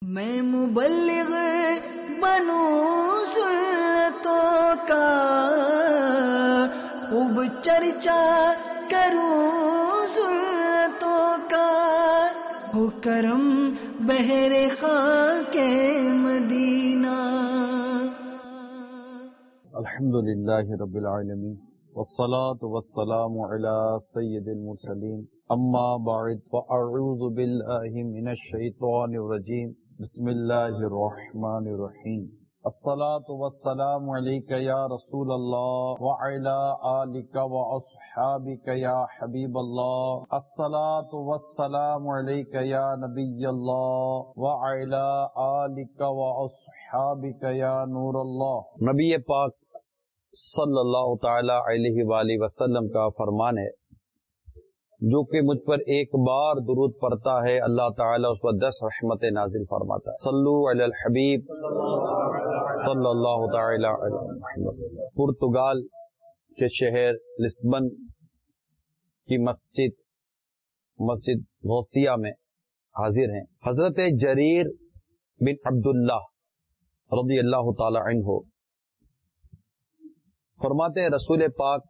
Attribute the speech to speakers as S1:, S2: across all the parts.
S1: میں مبلغ بنوں سنتوں کا، خوب چرچا کروں سنتوں کا، ہو کرم بہر خاک مدینہ۔
S2: الحمدللہ رب العالمین والصلاة والسلام علی سید المرسلین، اما بعد فاعوذ باللہ من الشیطان الرجیم، بسم اللہ الرحمن الرحیم۔ الصلاة والسلام علیک یا رسول اللہ وعلی آلک واصحابک یا حبیب اللہ، الصلاة والسلام علیک یا نبی اللہ وعلی آلک واصحابک یا نور اللہ۔ نبی پاک صلی اللہ تعالی علیہ وآلہ وسلم کا فرمان ہے، جو کہ مجھ پر ایک بار درود پڑھتا ہے اللہ تعالیٰ اس پر 10 رحمت نازل فرماتا ہے۔ صلو علی الحبیب صلی اللہ تعالی علی محمد۔ پرتگال کے شہر لسبن کی مسجد غوثیہ میں حاضر ہیں حضرت جریر بن عبداللہ رضی اللہ تعالی عنہ۔ فرماتے ہیں رسول پاک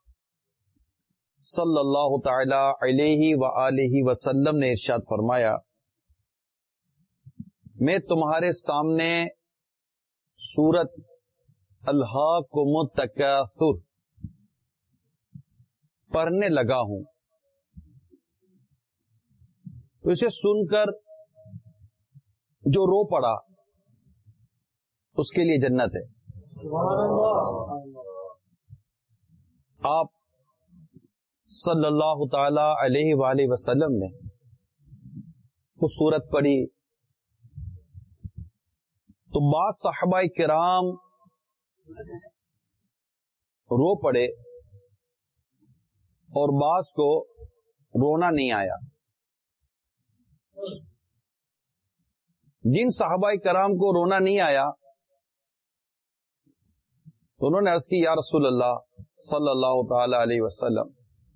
S2: صلی اللہ تعالی علیہ وآلہ وسلم نے ارشاد فرمایا، میں تمہارے سامنے سورت الہاکم التکاثر پڑھنے لگا ہوں، تو اسے سن کر جو رو پڑا اس کے لیے جنت ہے۔ آپ صلی اللہ تعالی علیہ وآلہ وسلم نے وہ سورت پڑھی تو بعض صحابہ کرام رو پڑے اور بعض کو رونا نہیں آیا۔ جن صحابہ کرام کو رونا نہیں آیا تو انہوں نے عرض کی، یا رسول اللہ صلی اللہ تعالی علیہ وسلم،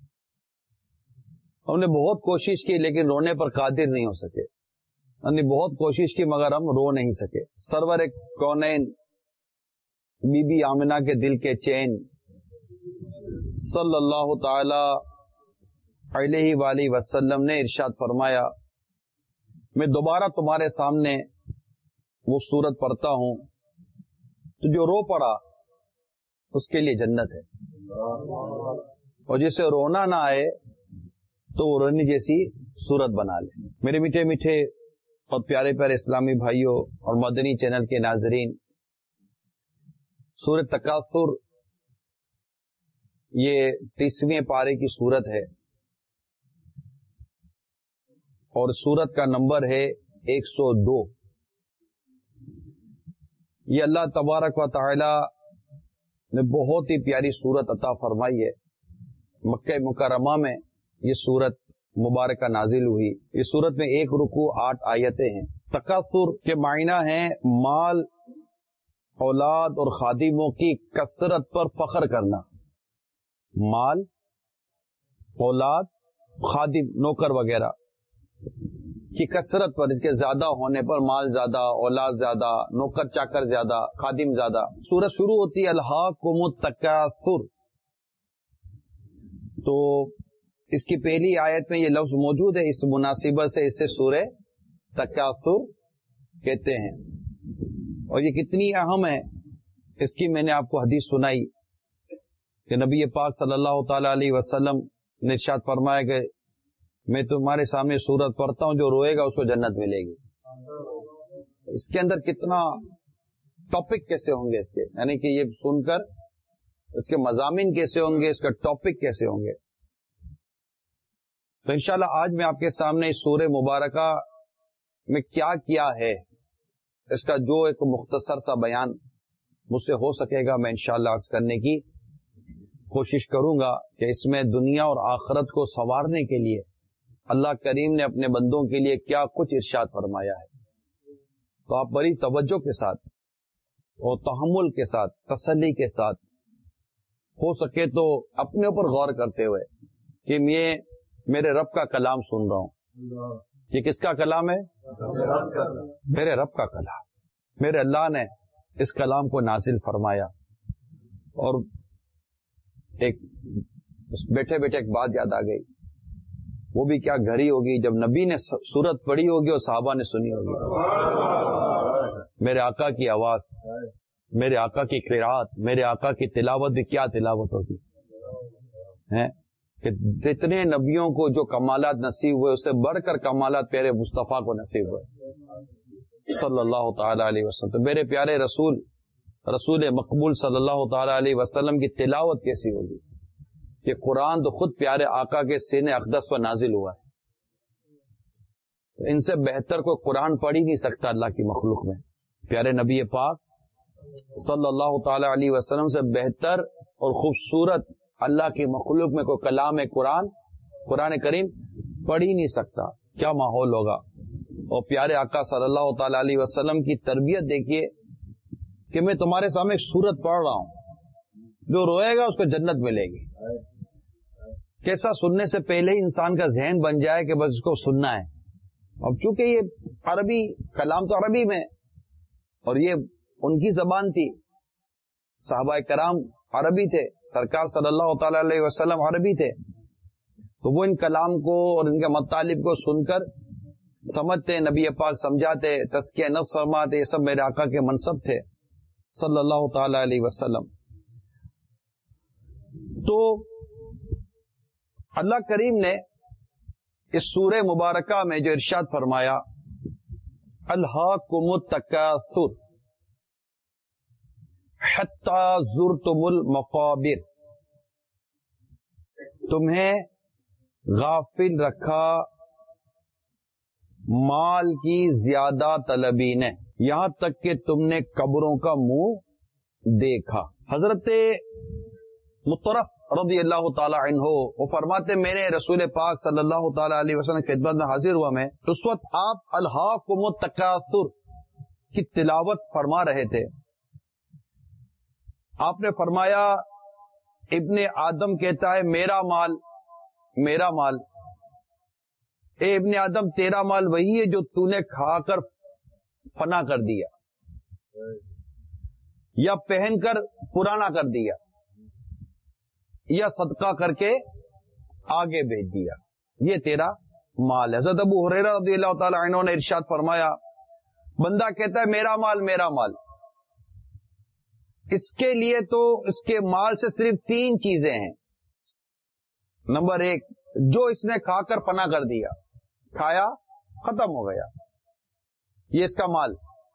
S2: ہم نے بہت کوشش کی لیکن رونے پر قادر نہیں ہو سکے، ہم نے بہت کوشش کی مگر ہم رو نہیں سکے۔ سرور کونین بی بی آمنہ کے دل کے چین صلی اللہ تعالی علیہ وآلہ وسلم نے ارشاد فرمایا، میں دوبارہ تمہارے سامنے وہ سورت پڑھتا ہوں تو جو رو پڑا اس کے لیے جنت ہے، اور جسے رونا نہ آئے تو وہ رونے جیسی صورت بنا لے۔ میرے میٹھے میٹھے اور پیارے پیارے اسلامی بھائیوں اور مدنی چینل کے ناظرین، سورۃ تکاثر یہ 30ویں پارے کی سورت ہے اور سورت کا نمبر ہے 102۔ یہ اللہ تبارک و تعالی نے بہت ہی پیاری سورت عطا فرمائی ہے۔ مکہ مکرمہ میں یہ سورت مبارکہ نازل ہوئی۔ اس سورت میں 1 رکوع 8 آیتیں ہیں۔ تکاثر کے معنی ہیں مال، اولاد اور خادموں کی کثرت پر فخر کرنا۔ مال، اولاد، خادم، نوکر وغیرہ کی کثرت پر، ان کے زیادہ ہونے پر، مال زیادہ، اولاد زیادہ، نوکر چاکر زیادہ، خادم زیادہ۔ سورت شروع ہوتی ہے الہاکم التکاثر، تو اس کی پہلی آیت میں یہ لفظ موجود ہے، اس مناسبت سے اسے سورہ تکاثر کہتے ہیں۔ اور یہ کتنی اہم ہے اس کی میں نے آپ کو حدیث سنائی کہ نبی پاک صلی اللہ تعالی علیہ وسلم نے ارشاد فرمایا کہ میں تمہارے سامنے سورت پڑھتا ہوں، جو روئے گا اس کو جنت ملے گی۔ اس کے اندر کتنا ٹاپک کیسے ہوں گے اس کے، یعنی کہ یہ سن کر اس کے مضامین کیسے ہوں گے، اس کا ٹاپک کیسے ہوں گے۔ تو انشاءاللہ آج میں آپ کے سامنے اس سورہ مبارکہ میں کیا ہے اس کا جو ایک مختصر سا بیان مجھ سے ہو سکے گا میں انشاءاللہ عرض کرنے کی کوشش کروں گا کہ اس میں دنیا اور آخرت کو سنوارنے کے لیے اللہ کریم نے اپنے بندوں کے لیے کیا کچھ ارشاد فرمایا ہے۔ تو آپ بڑی توجہ کے ساتھ اور تحمل کے ساتھ، تسلی کے ساتھ، ہو سکے تو اپنے اوپر غور کرتے ہوئے کہ میں میرے رب کا کلام سن رہا ہوں، یہ کس کا کلام ہے؟ میرے رب کا کلام. میرے اللہ نے اس کلام کو نازل فرمایا. اور ایک بیٹھے بیٹھے ایک بات یاد آ گئی. وہ بھی کیا گھڑی ہوگی جب نبی نے سورت پڑھی ہوگی اور صحابہ نے سنی ہوگی. میرے آقا کی آواز، میرے آقا کی قرات، میرے آقا کی تلاوت بھی کیا تلاوت ہوگی کہ جتنے نبیوں کو جو کمالات نصیب ہوئے اس سے بڑھ کر کمالات پیارے مصطفیٰ کو نصیب ہوئے صلی اللہ تعالی علیہ وسلم. تو میرے پیارے رسول مقبول صلی اللہ تعالی علیہ وسلم کی تلاوت کیسی ہوگی کہ قرآن تو خود پیارے آقا کے سینے اقدس پر نازل ہوا ہے. ان سے بہتر کوئی قرآن پڑھ ہی نہیں سکتا اللہ کی مخلوق میں. پیارے نبی پاک صلی اللہ تعالی علیہ وسلم سے بہتر اور خوبصورت اللہ کی مخلوق میں کوئی کلام قرآن کریم پڑھ ہی نہیں سکتا. کیا ماحول ہوگا. اور پیارے آقا صلی اللہ تعالی علیہ وسلم کی تربیت دیکھیے کہ میں تمہارے سامنے ایک سورت پڑھ رہا ہوں, جو روئے گا اس کو جنت ملے گی. کیسا سننے سے پہلے ہی انسان کا ذہن بن جائے کہ بس اس کو سننا ہے. اب چونکہ یہ عربی کلام تو عربی میں اور یہ ان کی زبان تھی, صحابہ کرام عربی تھے, سرکار صلی اللہ تعالی علیہ وسلم عربی تھے, تو وہ ان کلام کو اور ان کے مطالب کو سن کر سمجھتے, نبی پاک سمجھاتے, تزکیہ نفس فرماتے. یہ سب میرے آقا کے منصب تھے صلی اللہ تعالی علیہ وسلم. تو اللہ کریم نے اس سورہ مبارکہ میں جو ارشاد فرمایا, الہاکم التکاثر حتی زرتم المقابر, تمہیں غافل رکھا مال کی زیادہ طلبی نے, یہاں تک کہ تم نے قبروں کا منہ دیکھا. حضرت مطرف رضی اللہ تعالی عنہ وہ فرماتے میرے رسول پاک صلی اللہ تعالی علیہ وسلم کی خدمت میں حاضر ہوا میں, اس وقت آپ الہاکم التکاثر کی تلاوت فرما رہے تھے. آپ نے فرمایا ابن آدم کہتا ہے میرا مال میرا مال. اے ابن آدم تیرا مال وہی ہے جو تو نے کھا کر فنا کر دیا یا پہن کر پرانا کر دیا یا صدقہ کر کے آگے بھیج دیا, یہ تیرا مال ہے. حضرت ابو ہریرہ رضی اللہ تعالی عنہ نے ارشاد فرمایا بندہ کہتا ہے میرا مال میرا مال, اس کے لیے تو اس کے مال سے صرف 3 چیزیں ہیں. نمبر 1, جو اس نے کھا کر فنا کر دیا, کھایا ختم ہو گیا, یہ اس کا مال.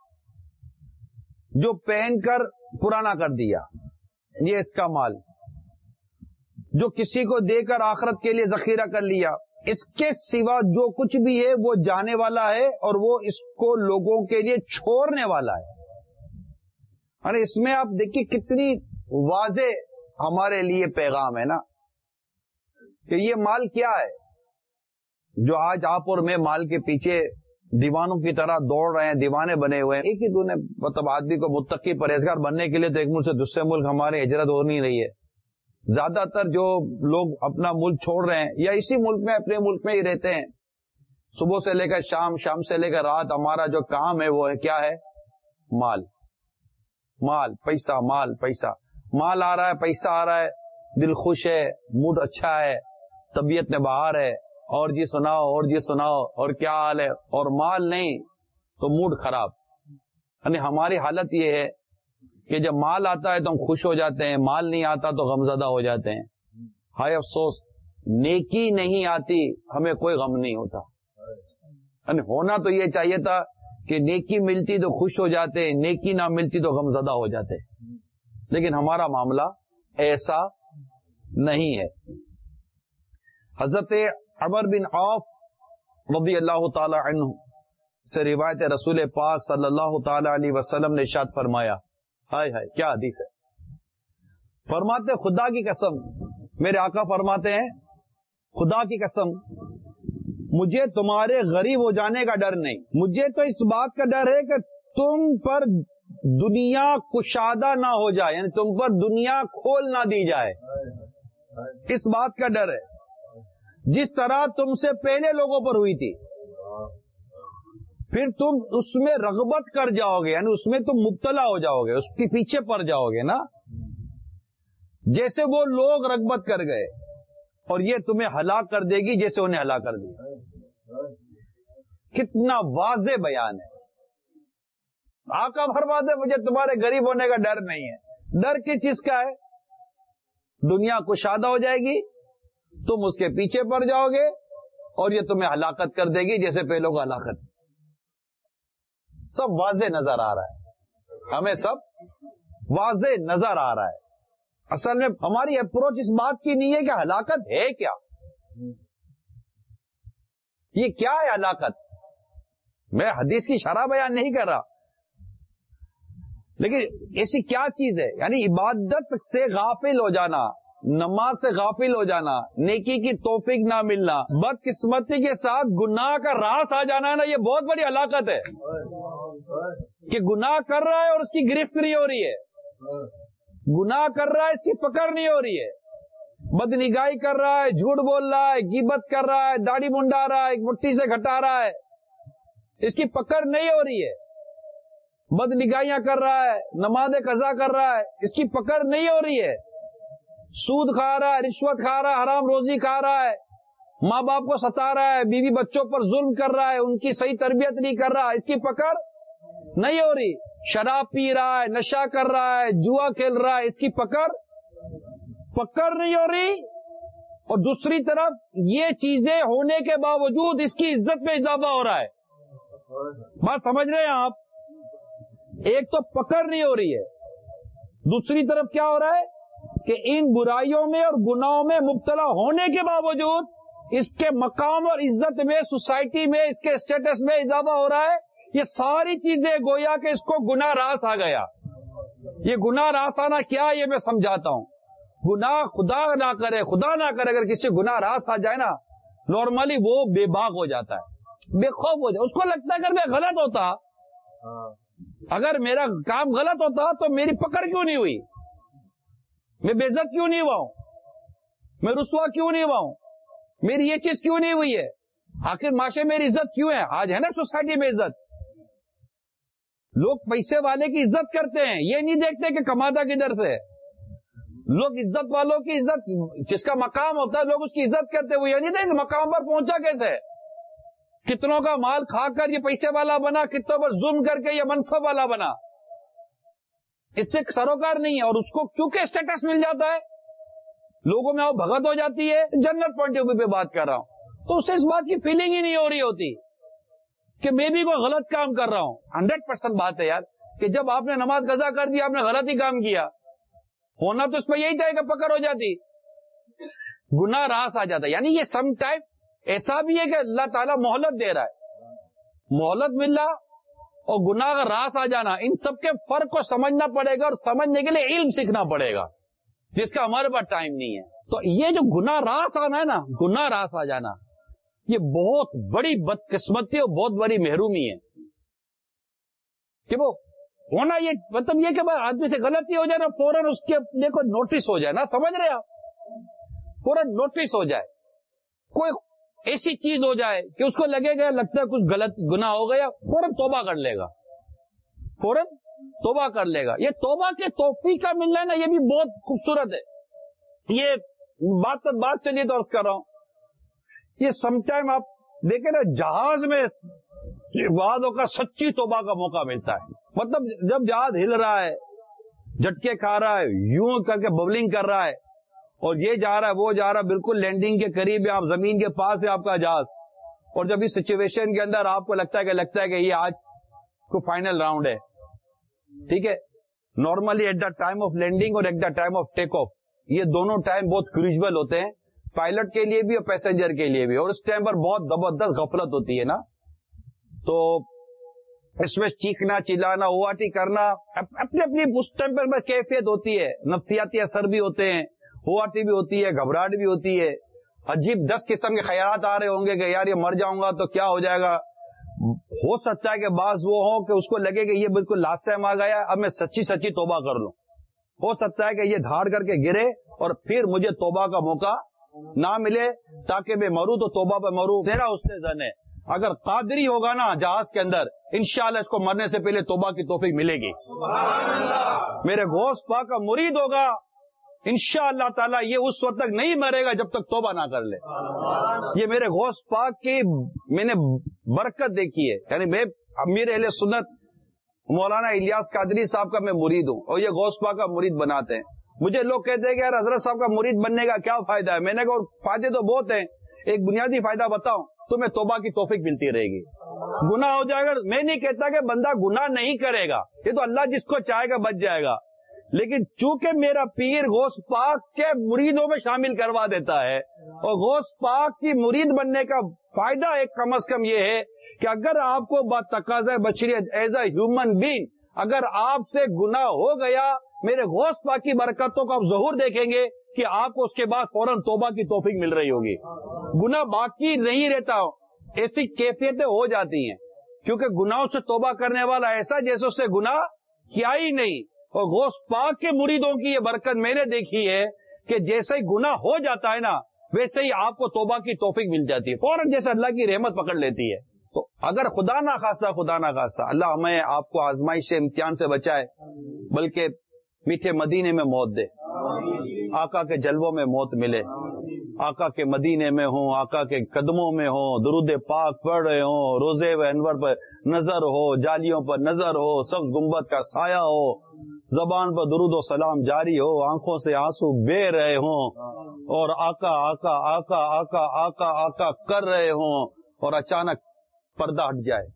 S2: جو پہن کر پرانا کر دیا, یہ اس کا مال. جو کسی کو دے کر آخرت کے لیے ذخیرہ کر لیا. اس کے سوا جو کچھ بھی ہے وہ جانے والا ہے اور وہ اس کو لوگوں کے لیے چھوڑنے والا ہے. اور اس میں آپ دیکھیے کتنی واضح ہمارے لیے پیغام ہے نا کہ یہ مال کیا ہے جو آج آپ اور میں مال کے پیچھے دیوانوں کی طرح دوڑ رہے ہیں, دیوانے بنے ہوئے ہیں. ایک ہی دن مطلب آدمی کو متقی پرہیزگار بننے کے لیے تو ایک ملک سے دوسرے ملک ہماری ہجرت ہو نہیں رہی ہے. زیادہ تر جو لوگ اپنا ملک چھوڑ رہے ہیں یا اسی ملک میں اپنے ملک میں ہی رہتے ہیں, صبح سے لے کر شام, شام سے لے کر رات, ہمارا جو کام ہے وہ ہے کیا ہے, مال مال پیسہ مال پیسہ. مال آ رہا ہے, پیسہ آ رہا ہے, دل خوش ہے, موڈ اچھا ہے, طبیعت میں بہار ہے, اور جی سناؤ اور جی سناؤ اور کیا حال ہے. اور مال نہیں تو موڈ خراب. یعنی ہماری حالت یہ ہے کہ جب مال آتا ہے تو ہم خوش ہو جاتے ہیں, مال نہیں آتا تو غمزدہ ہو جاتے ہیں. ہائے افسوس, نیکی نہیں آتی ہمیں کوئی غم نہیں ہوتا. یعنی ہونا تو یہ چاہیے تھا کہ نیکی ملتی تو خوش ہو جاتے, نیکی نہ ملتی تو غمزدہ ہو جاتے. لیکن ہمارا معاملہ ایسا نہیں ہے. حضرت عمر بن عوف رضی اللہ تعالی عنہ سے روایت رسول پاک صلی اللہ تعالی علیہ وسلم نے ارشاد فرمایا, ہائے ہائے کیا حدیث ہے. فرماتے خدا کی قسم, میرے آقا فرماتے ہیں خدا کی قسم مجھے تمہارے غریب ہو جانے کا ڈر نہیں, مجھے تو اس بات کا ڈر ہے کہ تم پر دنیا کشادہ نہ ہو جائے, یعنی تم پر دنیا کھول نہ دی جائے. اس بات کا ڈر ہے جس طرح تم سے پہلے لوگوں پر ہوئی تھی. پھر تم اس میں رغبت کر جاؤ گے، یعنی اس میں تم مبتلا ہو جاؤ گے، اس کے پیچھے پڑ جاؤ گے نا، جیسے وہ لوگ رغبت کر گئے، اور یہ تمہیں ہلاک کر دے گی جیسے انہیں ہلاک کر دیا۔ کتنا واضح بیان ہے۔ آقا فرماتے ہیں مجھے تمہارے غریب ہونے کا ڈر نہیں ہے۔ ڈر کس چیز کا ہے؟ دنیا کشادہ ہو جائے گی، تم اس کے پیچھے پڑ جاؤ گے، اور یہ تمہیں ہلاکت کر دے گی جیسے پہلوں کو ہلاکت۔ سب واضح نظر آ رہا ہے، ہمیں سب واضح نظر آ رہا ہے۔ اصل میں ہماری اپروچ اس بات کی نہیں ہے کہ ہلاکت ہے کیا، یہ کیا ہے ہلاکت۔ میں حدیث کی شرح بیان نہیں کر رہا، لیکن ایسی کیا چیز ہے، یعنی عبادت سے غافل ہو جانا، نماز سے غافل ہو جانا، نیکی کی توفیق نہ ملنا، بدقسمتی کے ساتھ گناہ کا راس آ جانا ہے نا، یہ بہت بڑی ہلاکت ہے کہ گناہ کر رہا ہے اور اس کی گرفت نہیں ہو رہی ہے، گناہ کر رہا ہے اس کی پکڑ نہیں ہو رہی ہے، بدنگاہی کر رہا ہے، جھوٹ بول رہا ہے، غیبت کر رہا ہے، داڑھی منڈا رہا ہے، ایک مٹھی سے گھٹا رہا ہے، اس کی پکڑ نہیں ہو رہی ہے، بدنگاہیاں کر رہا ہے، نماز قضا کر رہا ہے، اس کی پکڑ نہیں ہو رہی ہے، سود کھا رہا ہے، رشوت کھا رہا ہے، حرام روزی کھا رہا ہے، ماں باپ کو ستا رہا ہے، بیوی بچوں پر ظلم کر رہا ہے، ان کی صحیح تربیت نہیں کر رہا، اس کی پکڑ نہیں ہو رہی، شراب پی رہا ہے، نشہ کر رہا ہے، جوا کھیل رہا ہے، اس کی پکڑ نہیں ہو رہی، اور دوسری طرف یہ چیزیں ہونے کے باوجود اس کی عزت میں اضافہ ہو رہا ہے۔ بات سمجھ رہے ہیں آپ؟ ایک تو پکڑ نہیں ہو رہی ہے، دوسری طرف کیا ہو رہا ہے کہ ان برائیوں میں اور گناہوں میں مبتلا ہونے کے باوجود اس کے مقام اور عزت میں، سوسائٹی میں، اس کے اسٹیٹس میں اضافہ ہو رہا ہے۔ یہ ساری چیزیں گویا کہ اس کو گناہ راس آ گیا۔ یہ گناہ راس آنا کیا ہے یہ میں سمجھاتا ہوں۔ گناہ خدا نہ کرے، اگر کسی گناہ راس آ جائے نا، نارملی وہ بے باک ہو جاتا ہے، بے خوف ہو جائے، اس کو لگتا ہے اگر میں غلط ہوتا، اگر میرا کام غلط ہوتا تو میری پکڑ کیوں نہیں ہوئی، میں بے عزت کیوں نہیں ہوا ہوں، میں رسوا کیوں نہیں ہوا ہوں، میری یہ چیز کیوں نہیں ہوئی ہے، آخر معاشرے میں میری عزت کیوں ہے۔ آج ہے نا سوسائٹی میں عزت، لوگ پیسے والے کی عزت کرتے ہیں، یہ نہیں دیکھتے کہ کماتا کدھر سے۔ لوگ عزت والوں کی عزت، جس کا مقام ہوتا ہے لوگ اس کی عزت کرتے ہیں، وہ یہ نہیں دیکھتے مقام پر پہنچا کیسے، کتنوں کا مال کھا کر یہ پیسے والا بنا، کتنوں پر ظلم کر کے یہ منصب والا بنا، اس سے سروکار نہیں ہے۔ اور اس کو کیونکہ اسٹیٹس مل جاتا ہے، لوگوں میں وہ بھگت ہو جاتی ہے، جنرل پوائنٹ آف ویو پہ بات کر رہا ہوں، تو اسے اس بات کی فیلنگ ہی نہیں ہو رہی ہوتی کہ میں بھی کوئی غلط کام کر رہا ہوں۔ 100% بات ہے یار کہ جب آپ نے نماز قضا کر دی، آپ نے غلط ہی کام کیا، ہونا تو اس پہ یہی تھا کہ پکڑ ہو جاتی، گناہ راس آ جاتا۔ یعنی یہ سم ٹائم ایسا بھی ہے کہ اللہ تعالیٰ مہلت دے رہا ہے، مہلت مل رہا اور گناہ کا راس آ جانا، ان سب کے فرق کو سمجھنا پڑے گا، اور سمجھنے کے لیے علم سیکھنا پڑے گا، جس کا ہمارے پاس ٹائم نہیں ہے۔ تو یہ جو گناہ راس آنا ہے نا، گناہ راس آ جانا، یہ بہت بڑی بدقسمتی اور بہت بڑی محرومی ہے کہ وہ ہونا، یہ مطلب یہ کہ آدمی سے غلطی ہو جائے نا، فوراً اس کے اپنے کو نوٹس ہو جائے نا، سمجھ رہے آپ، فوراً نوٹس ہو جائے، کوئی ایسی چیز ہو جائے کہ اس کو لگے گا، لگتا ہے کچھ غلط گناہ ہو گیا، فوراً توبہ کر لے گا، فوراً توبہ کر لے گا۔ یہ توبہ کے توفیق کا ملنا ہے نا، یہ بھی بہت خوبصورت ہے۔ یہ بات چلیے تو عرض کر رہا ہوں، یہ سم ٹائم آپ دیکھیں نا، جہاز میں بعضوں کا سچی توبہ کا موقع ملتا ہے، مطلب جب جہاز ہل رہا ہے، جھٹکے کھا رہا ہے، یوں کر کے ببلنگ کر رہا ہے، اور یہ جا رہا ہے وہ جا رہا ہے، بالکل لینڈنگ کے قریب ہے، آپ زمین کے پاس ہے آپ کا جہاز، اور جب اس سچویشن کے اندر آپ کو لگتا ہے کہ یہ آج کو فائنل راؤنڈ ہے، ٹھیک ہے، normally at the time of landing اور at the time of take off, یہ دونوں ٹائم بہت کروشل ہوتے ہیں، پائلٹ کے لیے بھی اور پیسنجر کے لیے بھی، اور اس ٹائم پر بہت زبردست غفلت ہوتی ہے نا، تو اس میں چیخنا چلانا ہواٹی کرنا اپنی اپنی اس ٹائم پر کیفیت ہوتی ہے، نفسیاتی اثر بھی ہوتے ہیں، ہواٹی بھی ہوتی ہے، گھبراہٹ بھی ہوتی ہے، عجیب 10 قسم کے خیالات آ رہے ہوں گے کہ یار یہ مر جاؤں گا تو کیا ہو جائے گا۔ ہو سکتا ہے کہ بعض وہ ہوں کہ اس کو لگے کہ یہ بالکل لاسٹ ٹائم آ گیا، اب میں سچی توبہ کر لوں، ہو سکتا ہے کہ یہ دھاڑ کر کے گرے اور پھر مجھے توبہ کا موقع نہ ملے، تاکہ میں مروں تو توبہ پہ مروں، تیرا اس سے زن ہے۔ اگر قادری ہوگا نا جہاز کے اندر، انشاءاللہ اس کو مرنے سے پہلے توبہ کی توفیق ملے گی. میرے غوث پاک کا مرید ہوگا انشاءاللہ تعالیٰ یہ اس وقت تک نہیں مرے گا جب تک توبہ نہ کر لے. یہ میرے غوث پاک کی میں نے برکت دیکھی ہے. یعنی میں امیر اہل سنت مولانا الیاس قادری صاحب کا میں مرید ہوں اور یہ غوث پاک کا مرید بناتے ہیں. مجھے لوگ کہتے ہیں کہ یار حضرت صاحب کا مرید بننے کا کیا فائدہ ہے؟ میں نے کہا فائدے تو بہت ہیں. ایک بنیادی فائدہ بتاؤں تمہیں توبہ کی توفیق ملتی رہے گی. گناہ ہو جائے گا، میں نہیں کہتا کہ بندہ گناہ نہیں کرے گا، یہ تو اللہ جس کو چاہے گا بچ جائے گا. لیکن چونکہ میرا پیر غوث پاک کے مریدوں میں شامل کروا دیتا ہے، اور غوث پاک کی مرید بننے کا فائدہ ایک کم از کم یہ ہے کہ اگر آپ کو بتقاضۂ بشریت ایز اے ہیومن بینگ اگر آپ سے گناہ ہو گیا، میرے غوث پاک کی برکتوں کا آپ ظہور دیکھیں گے کہ آپ کو اس کے بعد فوراً توبہ کی توفیق مل رہی ہوگی. گناہ باقی نہیں رہتا، ایسی کیفیتیں ہو جاتی ہیں کیونکہ گناہوں سے توبہ کرنے والا ایسا جیسے اس نے گناہ کیا ہی نہیں. اور غوث پاک کے مریدوں کی یہ برکت میں نے دیکھی ہے کہ جیسے ہی گناہ ہو جاتا ہے نا ویسے ہی آپ کو توبہ کی توفیق مل جاتی ہے فوراً، جیسے اللہ کی رحمت پکڑ لیتی ہے. تو اگر خدا نہ خواستہ اللہ ہمیں آپ کو آزمائش سے امتحان سے بچائے، بلکہ میٹھے مدینے میں موت دے، آقا کے جلووں میں موت ملے، آقا کے مدینے میں ہوں، آقا کے قدموں میں ہوں، درود پاک پڑھ رہے ہوں، روزے و انور پر نظر ہو، جالیوں پر نظر ہو، سب گنبد کا سایہ ہو، زبان پر درود و سلام جاری ہو، آنکھوں سے آنسو بہہ رہے ہوں، اور آقا آقا آقا آقا آقا آقا کر رہے ہوں، اور اچانک پردہ ہٹ جائے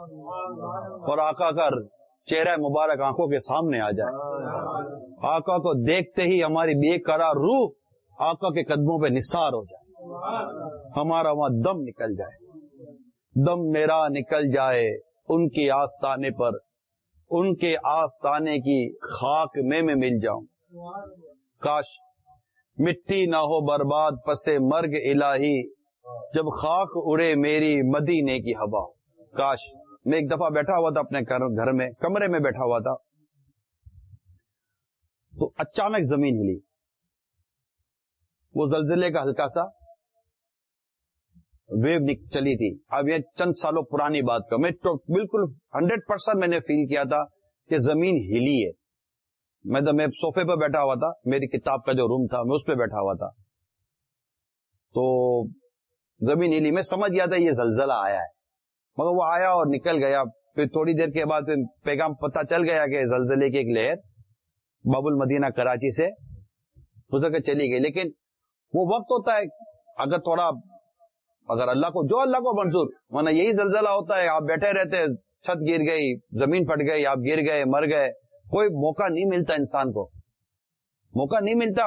S2: اور آقا کا چہرہ مبارک آنکھوں کے سامنے آ جائے. آقا کو دیکھتے ہی ہماری بے قرار روح آقا کے قدموں پہ نثار ہو جائے، ہمارا وہاں دم نکل جائے، دم میرا نکل جائے ان کے آستانے پر، ان کے آستانے کی خاک میں مل جاؤں. کاش مٹی نہ ہو برباد پسے مرگ الہی، جب خاک اڑے میری مدینے کی ہوا. کاش میں ایک دفعہ بیٹھا ہوا تھا اپنے گھر میں، کمرے میں بیٹھا ہوا تھا، تو اچانک زمین ہلی. وہ زلزلے کا ہلکا سا ویو چلی تھی. اب یہ چند سالوں پرانی بات کا میں تو بالکل 100% میں نے فیل کیا تھا کہ زمین ہلی ہے. میں صوفے پہ بیٹھا ہوا تھا، میری کتاب کا جو روم تھا میں اس پہ بیٹھا ہوا تھا، تو زمین ہلی. میں سمجھ گیا تھا یہ زلزلہ آیا ہے، مگر وہ آیا اور نکل گیا. پھر تھوڑی دیر کے بعد پیغام پتہ چل گیا کہ زلزلے کی ایک لہر باب المدینہ کراچی سے گزر کے چلی گئی. لیکن وہ وقت ہوتا ہے اگر اللہ کو منظور، ورنہ یہی زلزلہ ہوتا ہے، آپ بیٹھے رہتے، چھت گر گئی، زمین پھٹ گئی، آپ گر گئے، مر گئے، کوئی موقع نہیں ملتا انسان کو، موقع نہیں ملتا.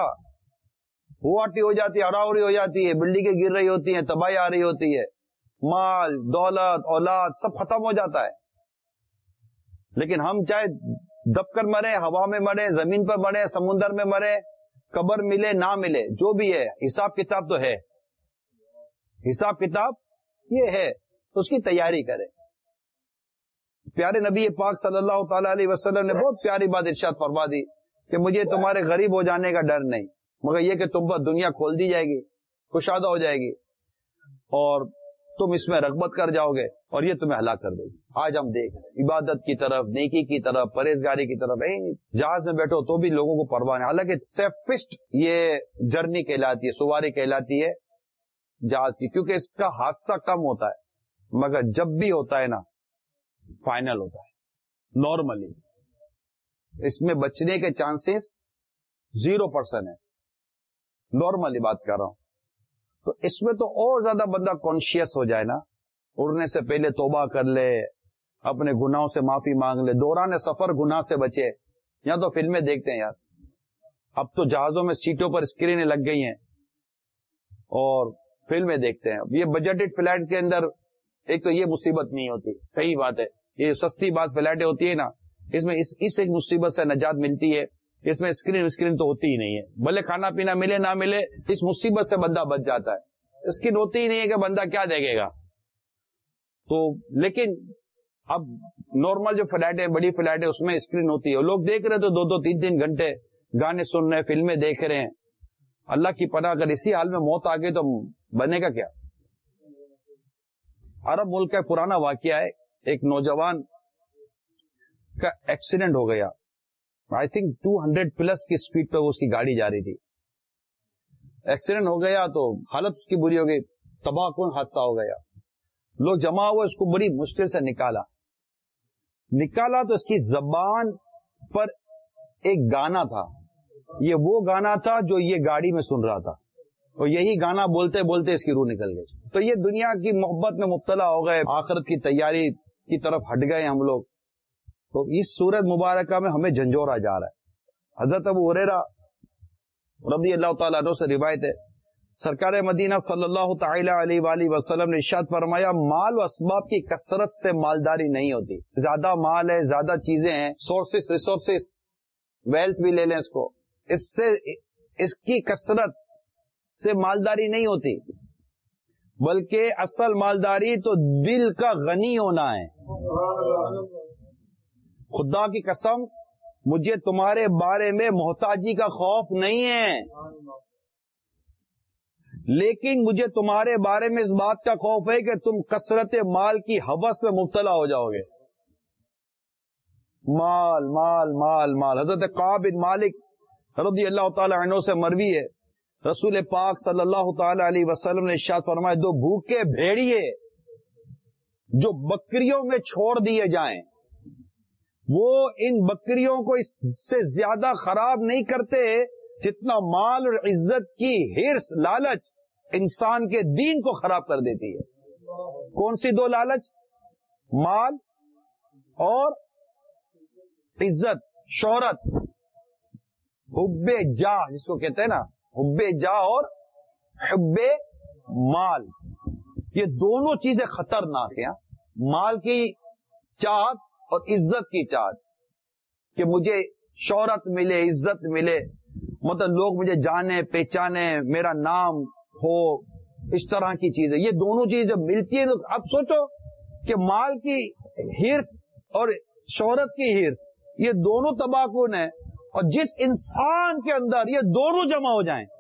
S2: ہواٹی ہو جاتی ہے، ہراوری ہو جاتی ہے، بلڈنگیں گر رہی ہوتی ہیں، تباہی آ رہی ہوتی ہے، مال دولت اولاد سب ختم ہو جاتا ہے. لیکن ہم چاہے دب کر مرے، ہوا میں مرے، زمین پر مرے، سمندر میں مرے، قبر ملے نہ ملے، جو بھی ہے حساب کتاب تو ہے، حساب کتاب یہ ہے، تو اس کی تیاری کرے. پیارے نبی پاک صلی اللہ تعالی علیہ وسلم نے بہت پیاری بات ارشاد فرما دی کہ مجھے تمہارے غریب ہو جانے کا ڈر نہیں، مگر یہ کہ تم پر دنیا کھول دی جائے گی، کشادہ ہو جائے گی، اور تم اس میں رغبت کر جاؤ گے اور یہ تمہیں ہلاک کر دے گی. آج ہم دیکھ رہے ہیں عبادت کی طرف، نیکی کی طرف، پرہیزگاری کی طرف. جہاز میں بیٹھو تو بھی لوگوں کو پرواہ نہیں، حالانکہ سیفسٹ یہ جرنی کہلاتی ہے، سواری کہلاتی ہے جہاز کی، کیونکہ اس کا حادثہ کم ہوتا ہے، مگر جب بھی ہوتا ہے نا فائنل ہوتا ہے. نارملی اس میں بچنے کے چانسز 0% ہے، نارملی بات کر رہا ہوں. تو اس میں تو اور زیادہ بندہ کانشیس ہو جائے نا، اڑنے سے پہلے توبہ کر لے، اپنے گناہوں سے معافی مانگ لے، دوران سفر گناہ سے بچے. یہاں تو فلمیں دیکھتے ہیں یار، اب تو جہازوں میں سیٹوں پر اسکرینیں لگ گئی ہیں اور فلمیں دیکھتے ہیں. یہ بجٹڈ فلائٹ کے اندر ایک تو یہ مصیبت نہیں ہوتی، صحیح بات ہے، یہ سستی بات فلائٹیں ہوتی ہے نا، اس میں اس ایک مصیبت سے نجات ملتی ہے. اس میں اسکرین تو ہوتی ہی نہیں ہے، بھلے کھانا پینا ملے نہ ملے، اس مصیبت سے بندہ بچ جاتا ہے. اسکرین ہوتی ہی نہیں ہے کہ بندہ کیا دیکھے گا. تو لیکن اب نارمل جو فلائٹ ہے، بڑی فلائٹ ہے، اس میں اسکرین ہوتی ہے، لوگ دیکھ رہے تو 2-3 گھنٹے گانے سن رہے ہیں، فلمیں دیکھ رہے ہیں. اللہ کی پناہ اگر اسی حال میں موت آ گئی تو بنے گا کیا؟ عرب ملک کا پرانا واقعہ ہے. ایک نوجوان کا ایکسیڈنٹ ہو گیا. آئی تھنک 200+ کی اسپیڈ پہ اس کی گاڑی جا رہی تھی. ایکسیڈنٹ ہو گیا تو حالت اس کی بری ہو گئی, تباہ کن حادثہ ہو گیا. لوگ جمع ہوئے, اس کو بڑی مشکل سے نکالا تو اس کی زبان پر ایک گانا تھا. یہ وہ گانا تھا جو یہ گاڑی میں سن رہا تھا, اور یہی گانا بولتے بولتے اس کی روح نکل گئی. تو یہ دنیا کی محبت میں مبتلا ہو گئے, آخرت کی تیاری کی طرف ہٹ گئے ہم لوگ. تو اس سورت مبارکہ میں ہمیں جھنجھوڑا جا رہا ہے. حضرت ابو ہریرہ رضی اللہ تعالیٰ عنہ سے روایت ہے, سرکار مدینہ صلی اللہ تعالی علیہ وآلہ وسلم نے ارشاد فرمایا, مال و اسباب کی کثرت سے مالداری نہیں ہوتی. زیادہ مال ہے, زیادہ چیزیں ہیں, ریسورسز, ویلتھ بھی لے لیں اس کو, اس سے اس کی کثرت سے مالداری نہیں ہوتی, بلکہ اصل مالداری تو دل کا غنی ہونا ہے. خدا کی قسم, مجھے تمہارے بارے میں محتاجی کا خوف نہیں ہے, لیکن مجھے تمہارے بارے میں اس بات کا خوف ہے کہ تم کثرت مال کی ہوس میں مبتلا ہو جاؤ گے. مال مال مال مال. حضرت کعب بن مالک رضی اللہ تعالی عنہ سے مروی ہے, رسول پاک صلی اللہ تعالی علیہ وسلم نے ارشاد فرمایا, دو بھوکے بھیڑیے جو بکریوں میں چھوڑ دیے جائیں, وہ ان بکریوں کو اس سے زیادہ خراب نہیں کرتے جتنا مال اور عزت کی ہرس, لالچ انسان کے دین کو خراب کر دیتی ہے. کون سی دو لالچ؟ مال اور عزت, شہرت, حب جاہ جس کو کہتے ہیں نا, حب جاہ اور حب مال. یہ دونوں چیزیں خطرناک ہیں. مال کی چاہت اور عزت کی چاہت, کہ مجھے شہرت ملے, عزت ملے, مطلب لوگ مجھے جانے پہچانے, میرا نام ہو, اس طرح کی چیزیں. یہ دونوں چیزیں جب ملتی ہیں تو اب سوچو کہ مال کی ہرس اور شہرت کی ہرس, یہ دونوں تباہ کن ہیں. اور جس انسان کے اندر یہ دونوں جمع ہو جائیں,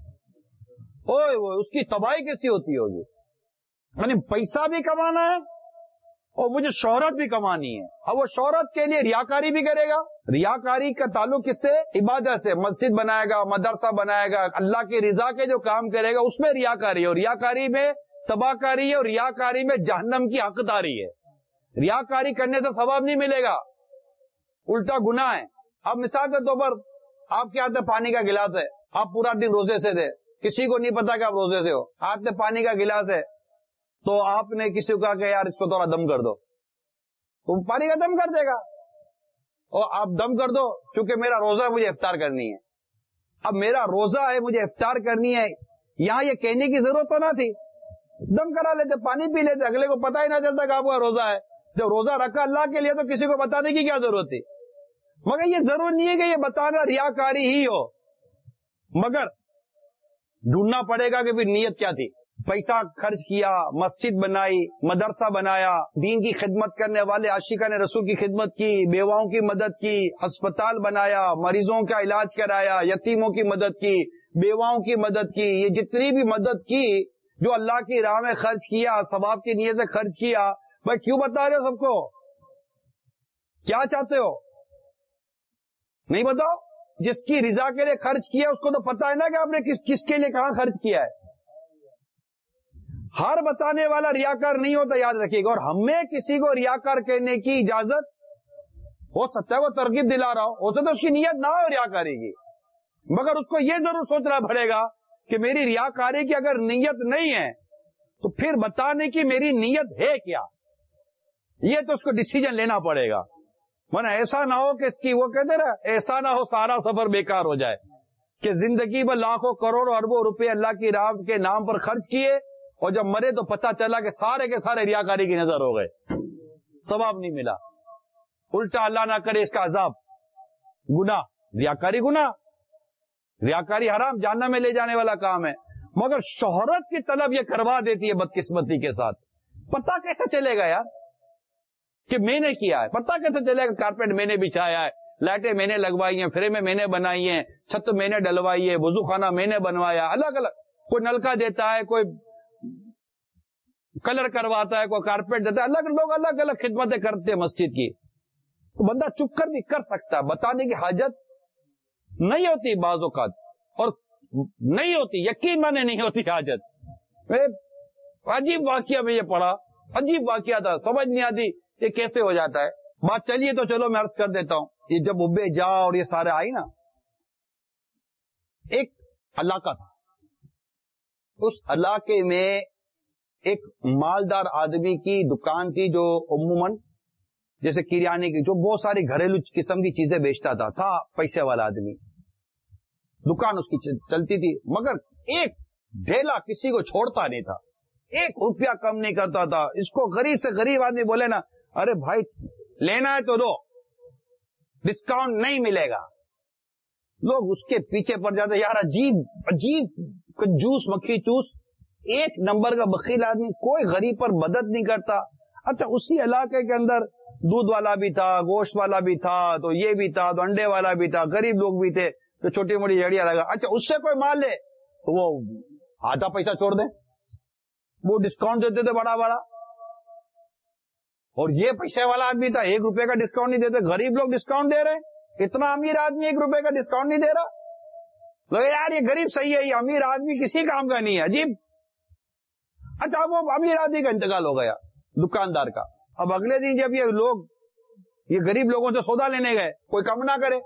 S2: اوئے اس کی تباہی کیسی ہوتی ہوگی. یعنی پیسہ بھی کمانا ہے اور مجھے شہرت بھی کمانی ہے. اب وہ شہرت کے لیے ریاکاری بھی کرے گا. ریاکاری کا تعلق کس سے؟ عبادت سے. مسجد بنائے گا, مدرسہ بنائے گا, اللہ کی رضا کے جو کام کرے گا اس میں ریاکاری ہے, اور ریاکاری میں تباہ کاری ہے, اور ریاکاری میں جہنم کی حقداری ہے. ریاکاری کرنے سے ثواب نہیں ملے گا, الٹا گناہ ہے. اب مثال کے طور پر آپ کے ہاتھ میں پانی کا گلاس ہے, آپ پورا دن روزے سے تھے, کسی کو نہیں پتا کہ آپ روزے سے ہو, ہاتھ میں پانی کا گلاس ہے, تو آپ نے کسی کو کہا کہ یار اس کو تھوڑا دم کر دو, تو پانی کا دم کر دے گا. اور آپ دم کر دو, کیونکہ میرا روزہ ہے, مجھے افطار کرنی ہے. اب میرا روزہ ہے, مجھے افطار کرنی ہے, یہاں یہ کہنے کی ضرورت تو نہ تھی, دم کرا لیتے, پانی پی لیتے, اگلے کو پتا ہی نہ چلتا کہ آپ کا روزہ ہے. جب روزہ رکھا اللہ کے لیے تو کسی کو بتانے کی کیا ضرورت تھی. مگر یہ ضرور نہیں ہے کہ یہ بتانا ریاکاری ہی ہو, مگر ڈھونڈنا پڑے گا کہ پھر نیت کیا تھی. پیسہ خرچ کیا, مسجد بنائی, مدرسہ بنایا, دین کی خدمت کرنے والے عاشقان رسول کی خدمت کی, بیواؤں کی مدد کی, ہسپتال بنایا, مریضوں کا علاج کرایا, یتیموں کی مدد کی, بیواؤں کی مدد کی. یہ جتنی بھی مدد کی جو اللہ کی راہ میں خرچ کیا, ثواب کی نیت سے خرچ کیا, بھائی کیوں بتا رہے ہو سب کو؟ کیا چاہتے ہو؟ نہیں بتاؤ. جس کی رضا کے لیے خرچ کیا اس کو تو پتا ہے نا کہ آپ نے کس کے لیے کہاں خرچ کیا ہے. ہر بتانے والا ریاکار نہیں ہوتا, یاد رکھیے گا. اور ہمیں کسی کو ریاکار کہنے کی اجازت ہو سکتا ہے وہ ترغیب دلا رہا ہو سکتا ہے اس کی نیت نہ ہو ریاکاری کی, مگر اس کو یہ ضرور سوچنا پڑے گا کہ میری ریاکاری کی اگر نیت نہیں ہے تو پھر بتانے کی میری نیت ہے کیا. یہ تو اس کو ڈیسیجن لینا پڑے گا, ورنہ ایسا نہ ہو کہ اس کی, وہ کہتے نا, ایسا نہ ہو سارا سفر بیکار ہو جائے, کہ زندگی میں لاکھوں کروڑوں اربوں روپے اللہ کی راہ کے نام پر خرچ کیے, اور جب مرے تو پتہ چلا کہ سارے کے سارے ریاکاری کی نظر ہو گئے, ثواب نہیں ملا. الٹا اللہ نہ کرے اس کا عذاب, گناہ, ریاکاری گناہ, ریاکاری حرام, جہنم میں لے جانے والا کام ہے. مگر شہرت کی طلب یہ کروا دیتی ہے بدقسمتی کے ساتھ. پتہ کیسے چلے گا یار کہ میں نے کیا ہے؟ پتہ کیسے چلے گا کارپیٹ میں نے بچھایا ہے, لائٹیں میں نے لگوائی ہیں, فریمیں میں نے بنائی ہیں, چھت میں نے ڈلوائی ہے, وضو خانہ میں نے بنوایا, الگ الگ, کوئی نلکا دیتا ہے, کوئی کلر کرواتا ہے, کوئی کارپیٹ دیتا ہے, الگ لوگ الگ الگ خدمتیں کرتے ہیں مسجد کی. تو بندہ چپ کر بھی کر سکتا ہے, بتانے کی حاجت نہیں ہوتی بعض اوقات, اور نہیں ہوتی, یقین مانے نہیں ہوتی حاجت. عجیب واقعہ میں یہ پڑھا, عجیب واقعہ تھا, سمجھ نہیں آتی یہ کیسے ہو جاتا ہے. بات چلیے تو چلو میں عرض کر دیتا ہوں. یہ جب ابے جا اور یہ سارے آئی نا, ایک علاقہ تھا, اس علاقے میں ایک مالدار آدمی کی دکان تھی جو عموماً جیسے کریانے کی, جو بہت ساری گھریلو قسم کی چیزیں بیچتا تھا پیسے والا آدمی, دکان اس کی چلتی تھی, مگر ایک ڈھیلا کسی کو چھوڑتا نہیں تھا, 1 روپیہ کم نہیں کرتا تھا. اس کو غریب سے غریب آدمی بولے نا, ارے بھائی لینا ہے تو دو, ڈسکاؤنٹ نہیں ملے گا, لوگ اس کے پیچھے پڑ جاتے. یار عجیب عجیب کنجوس مکھی چوس, 1 نمبر کا بخیل آدمی, کوئی غریب پر مدد نہیں کرتا. اچھا اسی علاقے کے اندر دودھ والا بھی تھا, گوشت والا بھی تھا, تو یہ بھی تھا, تو انڈے والا بھی تھا, غریب لوگ بھی تھے تو چھوٹی موٹی جڑیاں لگا. اچھا اس سے کوئی مال لے تو وہ آدھا پیسہ چھوڑ دیں, وہ ڈسکاؤنٹ دیتے تھے بڑا بڑا. اور یہ پیسے والا آدمی تھا, 1 روپے کا ڈسکاؤنٹ نہیں دیتے. غریب لوگ ڈسکاؤنٹ دے رہے, اتنا امیر آدمی 1 روپے کا ڈسکاؤنٹ نہیں دے رہا. لوگ یار یہ غریب صحیح ہے, یہ امیر آدمی کسی کام کا نہیں ہے, عجیب. اچھا وہ امیر آدمی کا انتقال ہو گیا, دکاندار کا. اب اگلے دن جب یہ لوگ یہ غریب لوگوں سے سودا لینے گئے, کوئی کم نہ کرے,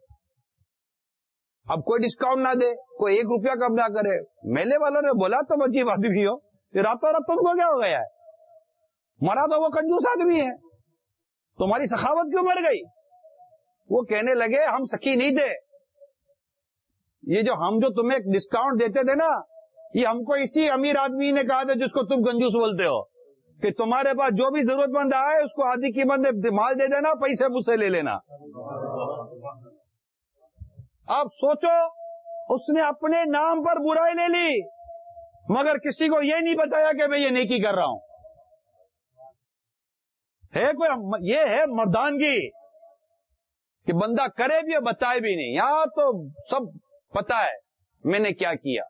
S2: اب کوئی ڈسکاؤنٹ نہ دے, کوئی 1 روپیہ کم نہ کرے. میلے والوں نے بولا تم عجیب آدمی ہو, یہ راتوں رات تم کو کیا ہو گیا ہے, مرا تو وہ کنجوس آدمی ہے, تمہاری سخاوت کیوں مر گئی. وہ کہنے لگے ہم سخی نہیں تھے, یہ جو ہم جو تمہیں ڈسکاؤنٹ دیتے تھے نا, یہ ہم کو اسی امیر آدمی نے کہا تھا جس کو تم کنجوس بولتے ہو, کہ تمہارے پاس جو بھی ضرورت مند آئے اس کو آدھی قیمت میں مال دے دینا, پیسے مجھ سے لے لینا. آپ سوچو, اس نے اپنے نام پر برائی لے لی, مگر کسی کو یہ نہیں بتایا کہ میں یہ نیکی کر رہا ہوں. ہے کوئی, یہ ہے مردانگی کہ بندہ کرے بھی اور بتائے بھی نہیں. یہاں تو سب پتا ہے میں نے کیا کیا.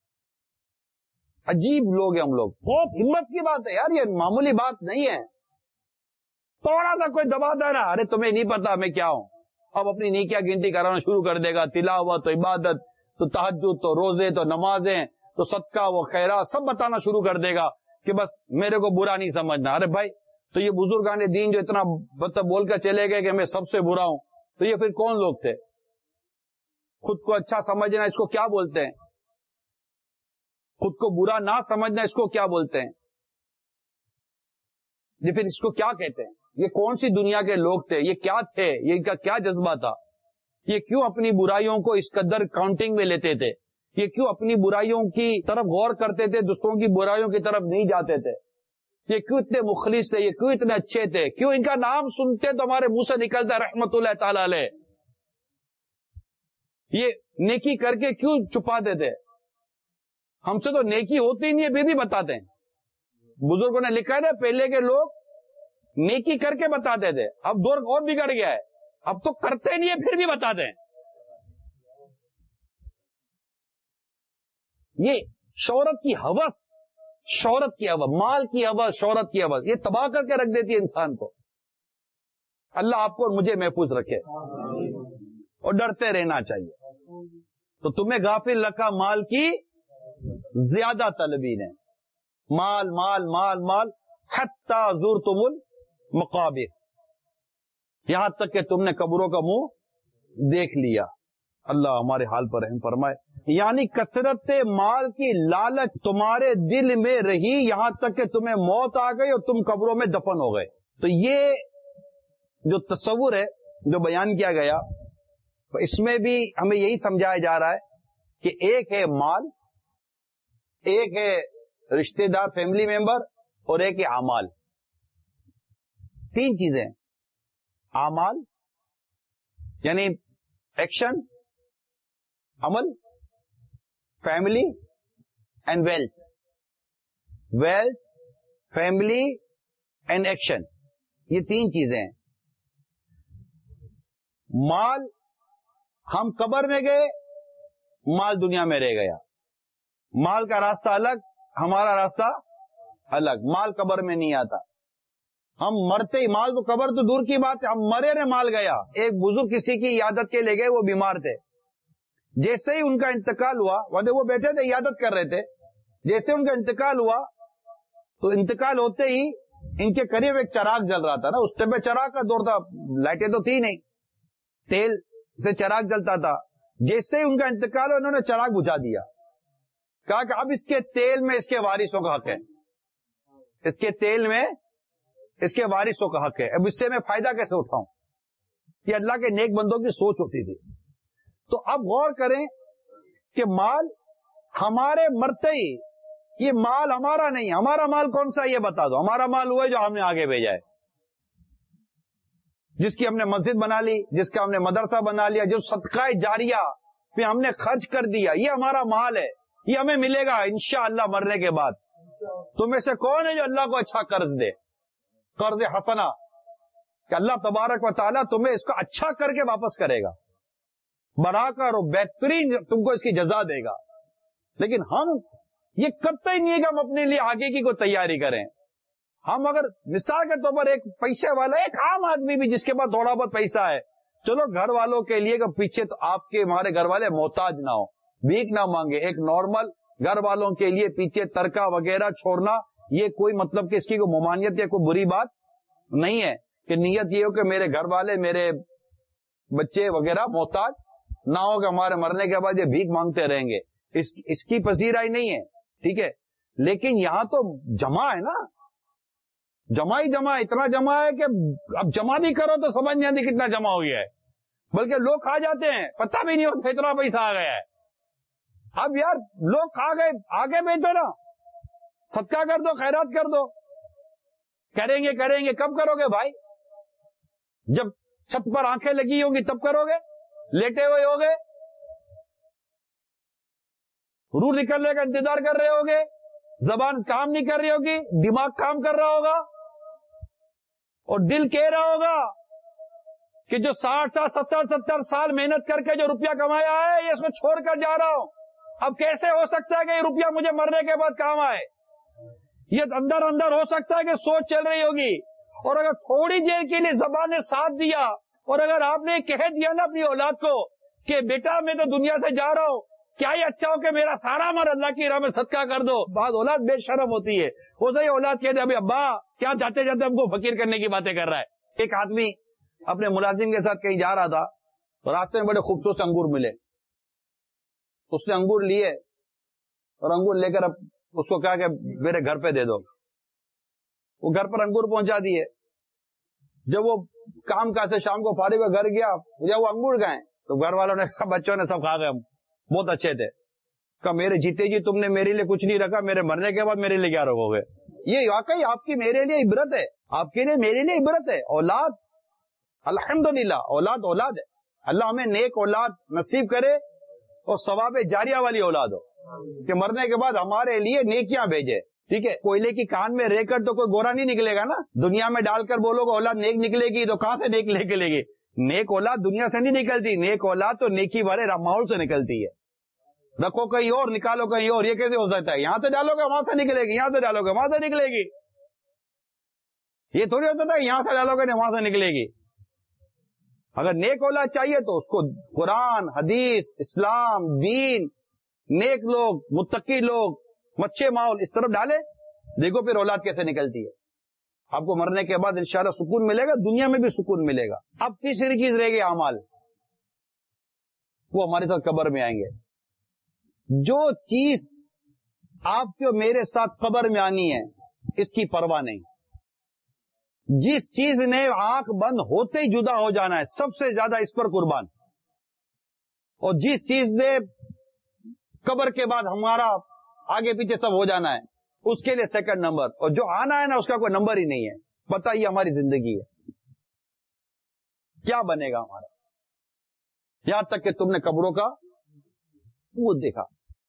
S2: عجیب لوگ ہیں ہم لوگ, بہت ہمت کی بات ہے یار, یہ معمولی بات نہیں ہے. تھوڑا سا کوئی دباتا ہے نا, ارے تمہیں نہیں پتا میں کیا ہوں, اب اپنی نیکیاں گنتی کرانا شروع کر دے گا. تلاوت تو عبادت تو تہجد تو روزے تو نمازیں تو صدقہ و خیرات سب بتانا شروع کر دے گا کہ بس میرے کو برا نہیں سمجھنا. ارے بھائی تو یہ بزرگان دین جو اتنا بول کر چلے گئے کہ میں سب سے برا ہوں, تو یہ پھر کون لوگ تھے؟ خود کو اچھا سمجھنا اس کو کیا بولتے ہیں؟ خود کو برا نہ سمجھنا اس کو کیا بولتے ہیں؟ یہ پھر اس کو کیا کہتے ہیں؟ یہ کون سی دنیا کے لوگ تھے؟ یہ کیا تھے؟ یہ ان کا کیا جذبہ تھا؟ یہ کیوں اپنی برائیوں کو اس قدر کاؤنٹنگ میں لیتے تھے؟ یہ کیوں اپنی برائیوں کی طرف غور کرتے تھے, دوسروں کی برائیوں کی طرف نہیں جاتے تھے؟ یہ کیوں اتنے مخلص تھے؟ یہ کیوں اتنے اچھے تھے؟ کیوں ان کا نام سنتے تو ہمارے منہ سے نکلتا رحمت اللہ تعالی علیہ؟ یہ نیکی کر کے کیوں چھپاتے تھے؟ ہم سے تو نیکی ہوتی نہیں ہے پھر بھی بتاتے ہیں. بزرگوں نے لکھا ہے نا, پہلے کے لوگ نیکی کر کے بتاتے تھے, اب دور اور بگڑ گیا ہے, اب تو کرتے نہیں ہے پھر بھی بتاتے ہیں. یہ شہرت کی ہوس, شہرت کی ہوس, مال کی ہوس, شہرت کی ہوس, یہ تباہ کر کے رکھ دیتی ہے انسان کو. اللہ آپ کو اور مجھے محفوظ رکھے, اور ڈرتے رہنا چاہیے. تو تمہیں غافل رکھا مال کی زیادہ طلبی نے, مال مال مال مال حتی زرتم المقابر, یہاں تک کہ تم نے قبروں کا منہ دیکھ لیا. اللہ ہمارے حال پر رحم فرمائے. یعنی کثرت مال کی لالچ تمہارے دل میں رہی یہاں تک کہ تمہیں موت آ گئی اور تم قبروں میں دفن ہو گئے. تو یہ جو تصور ہے جو بیان کیا گیا, اس میں بھی ہمیں یہی سمجھایا جا رہا ہے کہ ایک ہے مال, ایک ہے رشتہ دار فیملی ممبر, اور ایک ہے اعمال. 3 چیزیں, اعمال یعنی ایکشن, عمل, family and wealth. Wealth, family and action, یہ 3 چیزیں ہیں. مال, ہم قبر میں گئے, مال دنیا میں رہ گیا. مال کا راستہ الگ, ہمارا راستہ الگ، مال قبر میں نہیں آتا. ہم مرتے ہی، مال تو قبر تو دور کی بات ہے، ہم مرے نے مال گیا. ایک بزرگ کسی کی عیادت کے لے گئے، وہ بیمار تھے. جیسے ہی ان کا انتقال ہوا، وہ بیٹھے تھے عیادت کر رہے تھے، جیسے ان کا انتقال ہوا تو انتقال ہوتے ہی ان کے قریب ایک چراغ جل رہا تھا نا. اس ٹائم پہ چراغ کا دور تھا، لائٹیں تو تھی نہیں، تیل سے چراغ جلتا تھا. جیسے ہی ان کا انتقال ہوا، انہوں نے چراغ بجھا دیا. کہا کہ اب اس کے تیل میں اس کے وارثوں کا حق ہے، اس کے تیل میں اس کے وارثوں کا حق ہے، اب اس سے میں فائدہ کیسے اٹھاؤں. یہ اللہ کے نیک بندوں کی سوچ ہوتی تھی. تو اب غور کریں کہ مال ہمارے مرتے ہی، یہ مال ہمارا نہیں. ہمارا مال کون سا یہ بتا دو. ہمارا مال وہ ہے جو ہم نے آگے بھیجا ہے، جس کی ہم نے مسجد بنا لی، جس کا ہم نے مدرسہ بنا لیا، جو صدقہ جاریہ پہ ہم نے خرچ کر دیا، یہ ہمارا مال ہے. یہ ہمیں ملے گا انشاءاللہ مرنے کے بعد. تم میں سے کون ہے جو اللہ کو اچھا قرض دے، قرض حسنہ، کہ اللہ تبارک و تعالیٰ تمہیں اس کو اچھا کر کے واپس کرے گا، بڑھا کر اور بہترین تم کو اس کی جزا دے گا. لیکن ہم یہ کرتے ہی نہیں ہے کہ ہم اپنے لیے آگے کی کوئی تیاری کریں. ہم اگر مثال کے طور پر ایک پیسے والا، ایک عام آدمی بھی جس کے پاس تھوڑا بہت پیسہ ہے، چلو گھر والوں کے لیے کہ پیچھے تو آپ کے ہمارے گھر والے محتاج نہ ہو، بھیک نہ مانگے، ایک نارمل گھر والوں کے لیے پیچھے ترکہ وغیرہ چھوڑنا، یہ کوئی مطلب کہ اس کی کوئی ممانعت یا کوئی بری بات نہیں ہے. کہ نیت یہ ہو کہ میرے گھر والے، میرے بچے وغیرہ محتاج نہ ہو کہ ہمارے مرنے کے بعد یہ بھیک مانگتے رہیں گے، اس کی پذیرائی نہیں ہے. ٹھیک ہے، لیکن یہاں تو جمع ہے نا، جمع ہی جمع، اتنا جمع ہے کہ اب جمع بھی کرو تو سمجھ نہیں آتی کتنا جمع ہو گیا ہے. بلکہ لوگ کھا جاتے ہیں، پتہ بھی نہیں ہوتا اتنا پیسہ آ گیا ہے. اب یار لوگ کھا گئے، آگے بھیجو نا، صدقہ کر دو، خیرات کر دو. کریں گے کب کرو گے بھائی؟ جب چھت پر آنکھیں لگی ہوگی تب کرو گے، لیٹے ہوئے ہوگے، روح نکلنے کا انتظار کر رہے ہوگے، زبان کام نہیں کر رہی ہوگی، دماغ کام کر رہا ہوگا، اور دل کہہ رہا ہوگا کہ جو 60 سال 70 سال محنت کر کے جو روپیہ کمایا ہے یہ اس میں چھوڑ کر جا رہا ہوں. اب کیسے ہو سکتا ہے کہ یہ روپیہ مجھے مرنے کے بعد کام آئے؟ یہ اندر اندر ہو سکتا ہے کہ سوچ چل رہی ہوگی. اور اگر تھوڑی دیر کے لیے زبان نے ساتھ دیا، اور اگر آپ نے کہہ دیا نا اپنی اولاد کو کہ بیٹا میں تو دنیا سے جا رہا ہوں، کیا ہی اچھا ہو کہ میرا سارا مال اللہ کی راہ میں صدقہ کر دو. بعض اولاد بے شرم ہوتی ہے، ہو سکتا ہے اولاد کہتے ابھی ابا کیا جاتے جاتے ہم کو فقیر کرنے کی باتیں کر رہا ہے. ایک آدمی اپنے ملازم کے ساتھ کہیں جا رہا تھا تو راستے میں بڑے خوبصورت انگور ملے. اس نے انگور لیے اور انگور لے کر اب اس کو کہا کہ میرے گھر پہ دے دو. وہ گھر پر انگور پہنچا دیے. جب وہ کام کاج سے شام کو فارغ ہو گھر گیا، جب وہ انگور گئے تو گھر والوں نے کہا، بچوں نے سب کھا گئے، بہت اچھے تھے. کہا میرے جیتے جی تم نے میرے لیے کچھ نہیں رکھا، میرے مرنے کے بعد میرے لیے کیا رکھو گے؟ یہ واقعی آپ کی میرے لیے عبرت ہے، آپ کے لیے میرے لیے عبرت ہے. اولاد الحمدللہ اولاد ہے. اللہ ہمیں نیک اولاد نصیب کرے اور ثواب جاریہ والی اولاد ہو کہ مرنے کے بعد ہمارے لیے نیکیاں بھیجے. ٹھیک ہے، کوئلے کی کان میں رہ کر تو کوئی گورا نہیں نکلے گا نا. دنیا میں ڈال کر بولو گے اولاد نیک نکلے گی تو کہاں سے نیک نکلے گی؟ نیک اولاد دنیا سے نہیں نکلتی، نیک اولاد تو نیکی بھرے ماحول سے نکلتی ہے. رکھو کہیں اور نکالو کہیں اور، یہ کیسے ہو سکتا ہے؟ یہاں سے ڈالو گے وہاں سے نکلے گی، یہاں سے ڈالو گے وہاں سے نکلے گی. یہ تھوڑی ہوتا تھا یہاں سے ڈالو گے نہیں وہاں سے نکلے گی. اگر نیک اولاد چاہیے تو اس کو قرآن، حدیث، اسلام، دین، نیک لوگ، متقی لوگ، مچھے ماحول اس طرف ڈالے. دیکھو پھر اولاد کیسے نکلتی ہے. آپ کو مرنے کے بعد انشاءاللہ سکون ملے گا، دنیا میں بھی سکون ملے گا. اب تیسری چیز رہ گئی اعمال، وہ ہمارے ساتھ قبر میں آئیں گے. جو چیز آپ کے میرے ساتھ قبر میں آنی ہے اس کی پرواہ نہیں. جس چیز نے آنکھ بند ہوتے ہی جدا ہو جانا ہے سب سے زیادہ اس پر قربان. اور جس چیز نے قبر کے بعد ہمارا آگے پیچھے سب ہو جانا ہے اس کے لیے سیکنڈ نمبر. اور جو آنا ہے نا اس کا کوئی نمبر ہی نہیں ہے. بتائیے ہماری زندگی ہے کیا بنے گا ہمارا؟ یہاں تک کہ تم نے قبروں کا وہ دیکھا.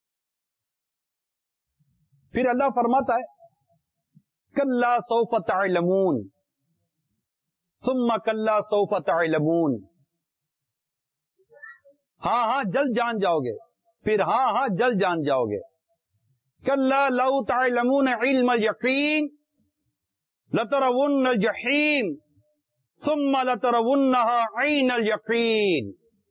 S2: پھر اللہ فرماتا ہے کلا سوف تعلمون ثم کلا سوف تعلمون. ہاں جلد جان جاؤ گے، پھر ہاں جلد جان جاؤ گے. کلا لو تعلمون علم الیقین لترون الجحیم ثم لترونها عین الیقین.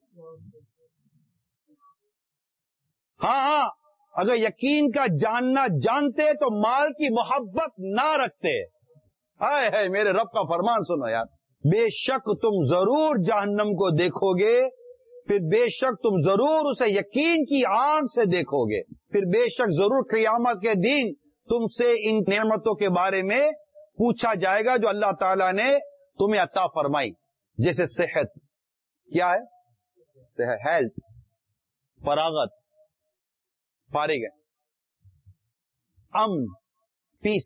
S2: ہاں اگر یقین کا جاننا جانتے تو مال کی محبت نہ رکھتے. ہائے ہائے میرے رب کا فرمان سنو یار. بے شک تم ضرور جہنم کو دیکھو گے، پھر بے شک تم ضرور اسے یقین کی آنکھ سے دیکھو گے، پھر بے شک ضرور قیامت کے دن تم سے ان نعمتوں کے بارے میں پوچھا جائے گا جو اللہ تعالیٰ نے تمہیں عطا فرمائی. جیسے صحت، کیا ہے صحت، ہیلتھ، فراغت، فارغ ہے، امن، پیس،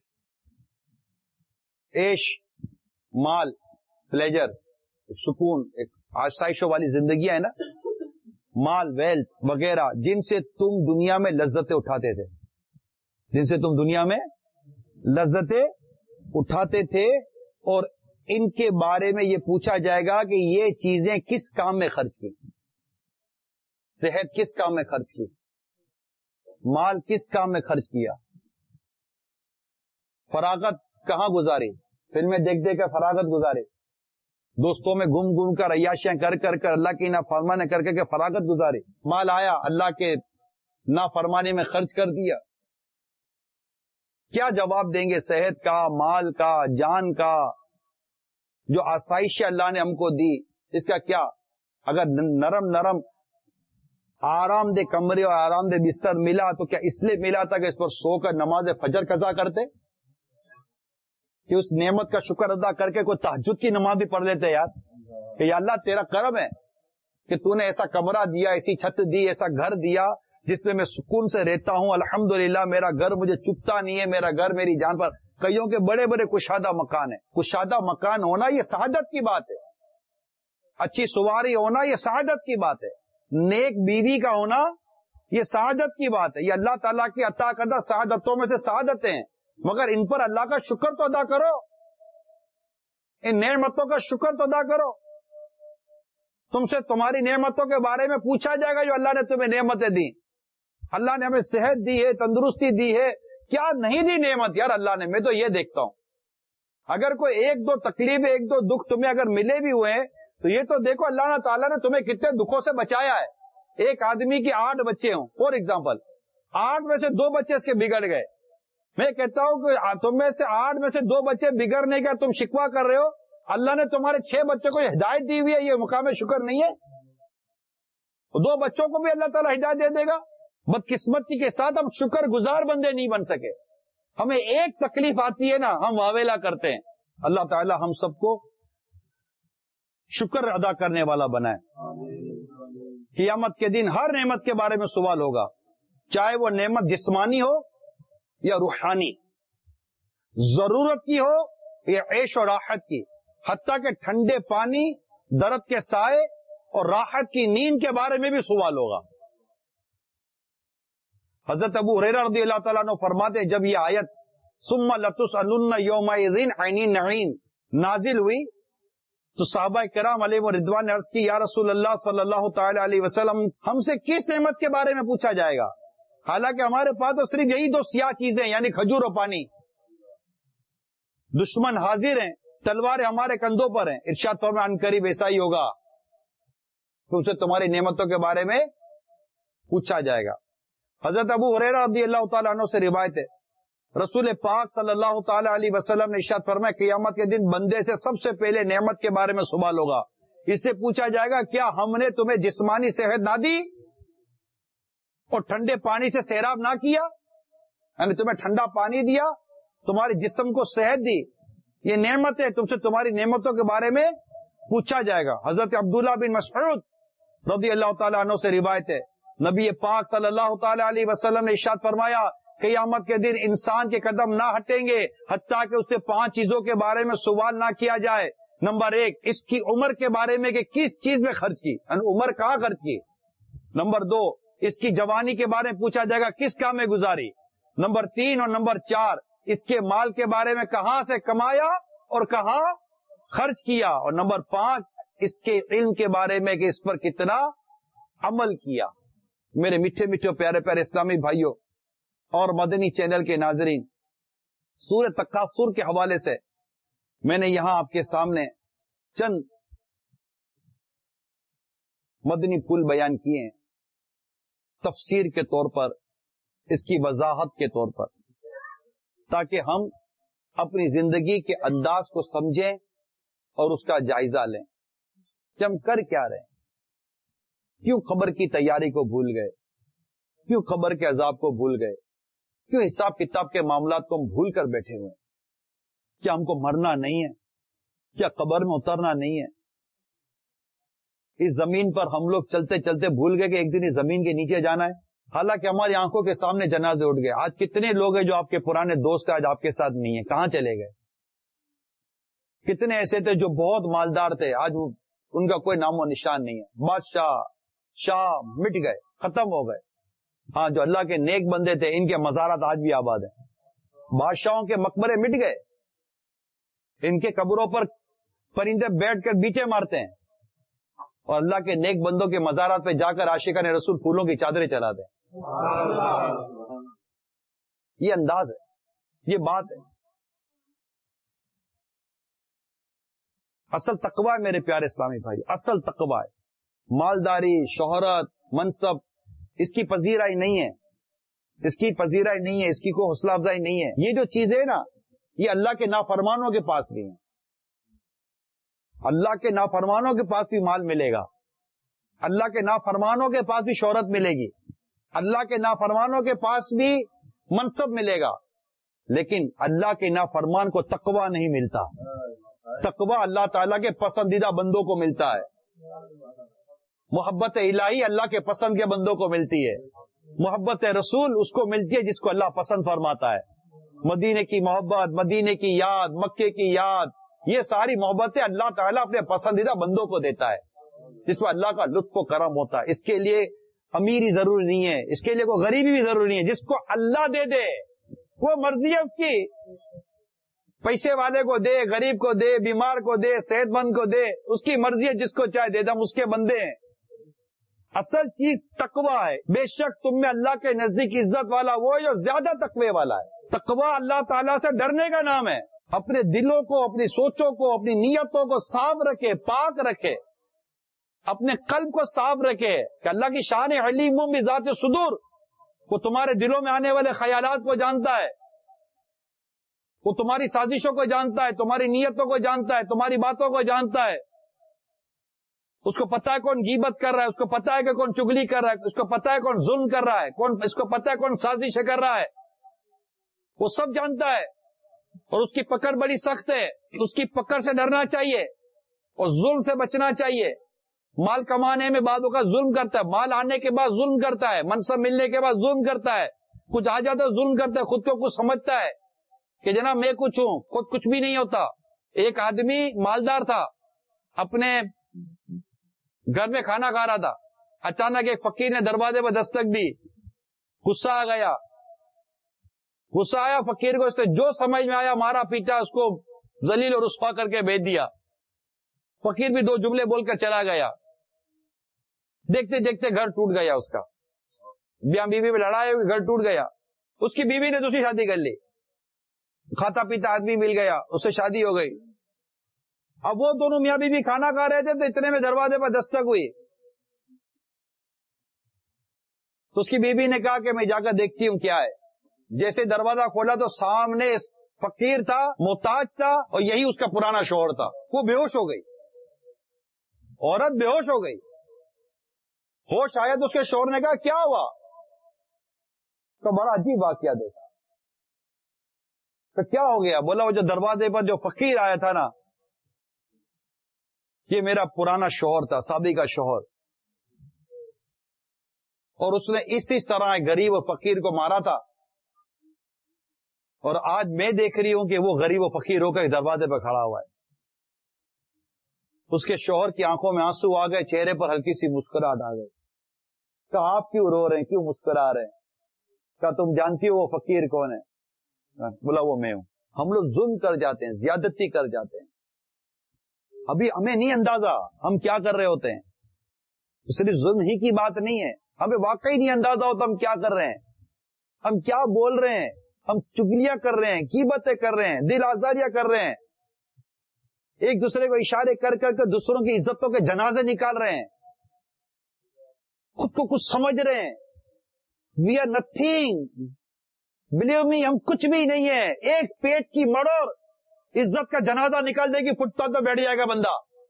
S2: عیش، مال، پلیجر، سکون، ایک آسائشوں والی زندگی ہے نا، مال، ویلتھ وغیرہ جن سے تم دنیا میں لذتیں اٹھاتے تھے، جن سے تم دنیا میں لذتیں اٹھاتے تھے، اور ان کے بارے میں یہ پوچھا جائے گا کہ یہ چیزیں کس کام میں خرچ کی. صحت کس کام میں خرچ کی، مال کس کام میں خرچ کیا، فراغت کہاں گزاری، فلمیں دیکھ دیکھ کر فراغت گزاری، دوستوں میں گم گم کر عیاشیاں کر کر کر اللہ کی نافرمانی کر کے فراغت گزاری. مال آیا اللہ کے نافرمانی میں خرچ کر دیا. کیا جواب دیں گے صحت کا، مال کا، جان کا، جو آسائش اللہ نے ہم کو دی اس کا کیا؟ اگر نرم نرم آرام دہ کمرے اور آرام دہ بستر ملا تو کیا اس لیے ملا تھا کہ اس پر سو کر نماز فجر قضا کرتے، کہ اس نعمت کا شکر ادا کر کے کوئی تہجد کی نماز بھی پڑھ لیتے یار، کہ یا اللہ تیرا کرم ہے کہ تو نے ایسا کمرہ دیا، ایسی چھت دی، ایسا گھر دیا جس میں سکون سے رہتا ہوں. الحمدللہ میرا گھر مجھے چپتا نہیں ہے، میرا گھر میری جان پر. کئیوں کے بڑے بڑے کشادہ مکان ہیں. کشادہ مکان ہونا یہ سعادت کی بات ہے، اچھی سواری ہونا یہ سعادت کی بات ہے، نیک بیوی کا ہونا یہ سعادت کی بات ہے. یہ اللہ تعالیٰ کی عطا کردہ سعادتوں میں سے سعادتیں ہیں، مگر ان پر اللہ کا شکر تو ادا کرو، ان نعمتوں کا شکر تو ادا کرو. تم سے تمہاری نعمتوں کے بارے میں پوچھا جائے گا جو اللہ نے تمہیں نعمتیں دی. اللہ نے ہمیں صحت دی ہے، تندرستی دی ہے، کیا نہیں دی نعمت یار اللہ نے. میں تو یہ دیکھتا ہوں اگر کوئی ایک دو تکلیف، ایک دو دکھ تمہیں اگر ملے بھی ہوئے تو یہ تو دیکھو اللہ تعالیٰ نے تمہیں کتنے دکھوں سے بچایا ہے. ایک آدمی کے 8 بچے ہوں فور ایگزامپل، 8 میں سے 2 بچے اس کے بگڑ گئے. میں کہتا ہوں کہ تم میں سے 8 میں سے 2 بچے بگڑنے کا تم شکوہ کر رہے ہو، اللہ نے تمہارے 6 بچوں کو ہدایت دی ہوئی ہے. یہ مقام شکر نہیں ہے؟ 2 بچوں کو بھی اللہ تعالیٰ ہدایت دے دے گا. بدقسمتی کے ساتھ ہم شکر گزار بندے نہیں بن سکے. ہمیں ایک تکلیف آتی ہے نا ہم واویلا کرتے ہیں. اللہ تعالیٰ ہم سب کو شکر ادا کرنے والا بنائے. قیامت کے دن ہر نعمت کے بارے میں سوال ہوگا، چاہے وہ نعمت جسمانی ہو یا روحانی، ضرورت کی ہو یا عیش و راحت کی، حتیٰ کہ ٹھنڈے پانی، درخت کے سائے اور راحت کی نیند کے بارے میں بھی سوال ہوگا. حضرت ابو ہریرہ رضی اللہ تعالیٰ عنہ فرماتے جب یہ آیت ثم لتسألن یومئذ عن النعیم نازل ہوئی تو صحابہ کرام علیہ رضوان نے عرض کی یا رسول اللہ صلی اللہ تعالی علیہ وسلم ہم سے کس نعمت کے بارے میں پوچھا جائے گا؟ حالانکہ ہمارے پاس تو صرف یہی 2 سیاہ چیزیں یعنی کھجور و پانی. دشمن حاضر ہیں، تلواریں ہمارے کندھوں پر ہیں. ارشاد فرمایا ان قریب ایسا ہی ہوگا، تم سے تمہاری نعمتوں کے بارے میں پوچھا جائے گا. حضرت ابو ہریرہ رضی اللہ تعالیٰ عنہ سے روایت ہے رسول پاک صلی اللہ تعالی علیہ وسلم نے ارشاد فرمایا قیامت کے دن بندے سے سب سے پہلے نعمت کے بارے میں سوال ہوگا. اس سے پوچھا جائے گا کیا ہم نے تمہیں جسمانی صحت نہ دی اور ٹھنڈے پانی سے سیراب نہ کیا؟ یعنی تمہیں ٹھنڈا پانی دیا، تمہارے جسم کو صحت دی، یہ نعمت ہے. تم سے تمہاری نعمتوں کے بارے میں پوچھا جائے گا. حضرت عبداللہ بن مسعود رضی اللہ تعالیٰ عنہ سے روایت ہے نبی پاک صلی اللہ تعالی علیہ وسلم نے ارشاد فرمایا قیامت کے دن انسان کے قدم نہ ہٹیں گے حتیٰ کہ اس سے 5 چیزوں کے بارے میں سوال نہ کیا جائے. نمبر 1 اس کی عمر کے بارے میں کہ کس چیز میں خرچ کی، یعنی عمر کہاں خرچ کی. نمبر 2 اس کی جوانی کے بارے میں پوچھا جائے گا کس کام میں گزاری. نمبر 3 اور نمبر 4 اس کے مال کے بارے میں کہاں سے کمایا اور کہاں خرچ کیا. اور نمبر 5 اس کے علم کے بارے میں کہ اس پر کتنا عمل کیا. میرے میٹھے میٹھے پیارے پیارے اسلامی بھائیوں اور مدنی چینل کے ناظرین، سورہ تکاثر کے حوالے سے میں نے یہاں آپ کے سامنے چند مدنی پھول بیان کیے ہیں، تفسیر کے طور پر، اس کی وضاحت کے طور پر، تاکہ ہم اپنی زندگی کے انداز کو سمجھیں اور اس کا جائزہ لیں کہ ہم کر کیا رہے ہیں، کیوں قبر کی تیاری کو بھول گئے، کیوں قبر کے عذاب کو بھول گئے، کیوں حساب کتاب کے معاملات کو ہم بھول کر بیٹھے ہوئے ہیں؟ کیا ہم کو مرنا نہیں ہے؟ کیا قبر میں اترنا نہیں ہے؟ اس زمین پر ہم لوگ چلتے چلتے بھول گئے کہ ایک دن اس زمین کے نیچے جانا ہے، حالانکہ ہماری آنکھوں کے سامنے جنازے اٹھ گئے۔ آج کتنے لوگ ہیں جو آپ کے پرانے دوست آج آپ کے ساتھ نہیں ہیں، کہاں چلے گئے؟ کتنے ایسے تھے جو بہت مالدار تھے، آج ان کا کوئی نام و نشان نہیں ہے۔ بادشاہ شاہ مٹ گئے، ختم ہو گئے۔ ہاں، جو اللہ کے نیک بندے تھے ان کے مزارات آج بھی آباد ہیں۔ بادشاہوں کے مقبرے مٹ گئے، ان کے قبروں پر پرندے بیٹھ کر بیٹے مارتے ہیں، اور اللہ کے نیک بندوں کے مزارات پہ جا کر عاشقان رسول پھولوں کی چادریں چلاتے ہیں۔ یہ انداز ہے، یہ بات ہے۔ اصل تقوی ہے میرے پیارے اسلامی بھائی، اصل تقوی ہے۔ مالداری، شہرت، منصب اس کی پذیرائی نہیں ہے، اس کی پذیرائی نہیں ہے، اس کی کوئی حوصلہ افزائی نہیں ہے۔ یہ جو چیزیں نا، یہ اللہ کے نافرمانوں کے پاس بھی ہیں۔ اللہ کے نافرمانوں کے پاس بھی مال ملے گا، اللہ کے نافرمانوں کے پاس بھی شہرت ملے گی، اللہ کے نافرمانوں کے پاس بھی منصب ملے گا، لیکن اللہ کے نافرمان کو تقوی نہیں ملتا۔ تقوی اللہ تعالیٰ کے پسندیدہ بندوں کو ملتا ہے۔ محبت الہی اللہ کے پسند کے بندوں کو ملتی ہے۔ محبت رسول اس کو ملتی ہے جس کو اللہ پسند فرماتا ہے۔ مدینے کی محبت، مدینے کی یاد، مکے کی یاد، یہ ساری محبتیں اللہ تعالیٰ اپنے پسندیدہ بندوں کو دیتا ہے، جس میں اللہ کا لطف و کرم ہوتا ہے۔ اس کے لیے امیری ضروری نہیں ہے، اس کے لیے کوئی غریبی بھی ضروری نہیں ہے، جس کو اللہ دے دے وہ مرضی ہے اس کی۔ پیسے والے کو دے، غریب کو دے، بیمار کو دے، صحت مند کو دے، اس کی مرضی ہے، جس کو چاہے دے دے، ہم اس کے بندے ہیں۔ اصل چیز تقوی ہے۔ بے شک تم میں اللہ کے نزدیک عزت والا وہ ہے جو زیادہ تقوی والا ہے۔ تقوی اللہ تعالیٰ سے ڈرنے کا نام ہے۔ اپنے دلوں کو، اپنی سوچوں کو، اپنی نیتوں کو صاف رکھے، پاک رکھے، اپنے قلب کو صاف رکھے کہ اللہ کی شان علیم بذات صدور، وہ تمہارے دلوں میں آنے والے خیالات کو جانتا ہے، وہ تمہاری سازشوں کو جانتا ہے، تمہاری نیتوں کو جانتا ہے، تمہاری باتوں کو جانتا ہے۔ اس کو پتا ہے کون غیبت کر رہا ہے، اس کو پتا ہے کہ کون چگلی کر رہا ہے، اس کو پتا ہے کون ظلم کر رہا ہے، اس کو پتا ہے کون سازش کر رہا ہے، وہ سب جانتا ہے، اور اس کی پکڑ بڑی سخت ہے۔ اس کی پکڑ سے ڈرنا چاہیے اور ظلم سے بچنا چاہیے۔ مال کمانے میں بعضوں کا ظلم کرتا ہے، مال آنے کے بعد ظلم کرتا ہے، منصب ملنے کے بعد ظلم کرتا ہے، کچھ آ جاتا ہے ظلم کرتا ہے، خود کو کچھ سمجھتا ہے کہ جناب میں کچھ ہوں، خود کچھ بھی نہیں ہوتا۔ ایک آدمی مالدار تھا، اپنے گھر میں کھانا کھا رہا تھا، اچانک ایک فقیر نے دروازے پر دستک دی، غصہ آ گیا، غصہ آیا فقیر کو، اس نے جو سمجھ میں آیا مارا پیٹا، اس کو ذلیل اور رسوا کر کے بھیج دیا۔ فقیر بھی دو جملے بول کر چلا گیا، دیکھتے دیکھتے گھر ٹوٹ گیا اس کا، میاں بیوی میں لڑائی ہوئی، گھر ٹوٹ گیا۔ اس کی بیوی نے دوسری شادی کر لی، کھاتا پیتا آدمی مل گیا، اس سے شادی ہو گئی۔ اب وہ دونوں میاں بیوی کھانا کھا رہے تھے تو اتنے میں دروازے پر دستک ہوئی، تو اس کی بیوی نے کہا کہ میں جا کر دیکھتی ہوں کیا ہے۔ جیسے دروازہ کھولا تو سامنے فقیر تھا، محتاج تھا، اور یہی اس کا پرانا شوہر تھا۔ وہ بے ہوش ہو گئی، عورت بے ہوش ہو گئی۔ ہوش آیا تو اس کے شوہر نے کہا کیا ہوا؟ تو بڑا عجیب واقعہ دیکھا۔ تو کیا ہو گیا؟ بولا وہ جو دروازے پر جو فقیر آیا تھا نا، یہ میرا پرانا شوہر تھا، سابقہ شوہر، اور اس نے اس طرح غریب و فقیر کو مارا تھا، اور آج میں دیکھ رہی ہوں کہ وہ غریب و فقیر ہو کر دروازے پر کھڑا ہوا ہے۔ اس کے شوہر کی آنکھوں میں آنسو آ گئے، چہرے پر ہلکی سی مسکراہٹ آ گئی۔ کہا آپ کیوں رو رہے ہیں، کیوں مسکرا رہے ہیں؟ کہا تم جانتی ہو وہ فقیر کون ہے؟ بولا وہ میں ہوں۔ ہم لوگ ظلم کر جاتے ہیں، زیادتی کر جاتے ہیں، ابھی ہمیں نہیں اندازہ ہم کیا کر رہے ہوتے ہیں۔ صرف ظلم ہی کی بات نہیں ہے، ہمیں واقعی نہیں اندازہ ہوتا ہم کیا کر رہے ہیں۔ ہم کیا بول رہے ہیں؟ ہم چگلیاں کر رہے ہیں، غیبتیں کر رہے ہیں، دل آزاریاں کر رہے ہیں، ایک دوسرے کو اشارے کر کر کے دوسروں کی عزتوں کے جنازے نکال رہے ہیں، خود کو کچھ سمجھ رہے ہیں. We are nothing, believe me, ہم کچھ بھی نہیں ہے. ایک پیٹ کی مڑوڑ عزت کا جنازہ نکال دے گی، فٹ پاتھ پہ بیٹھ جائے گا بندہ.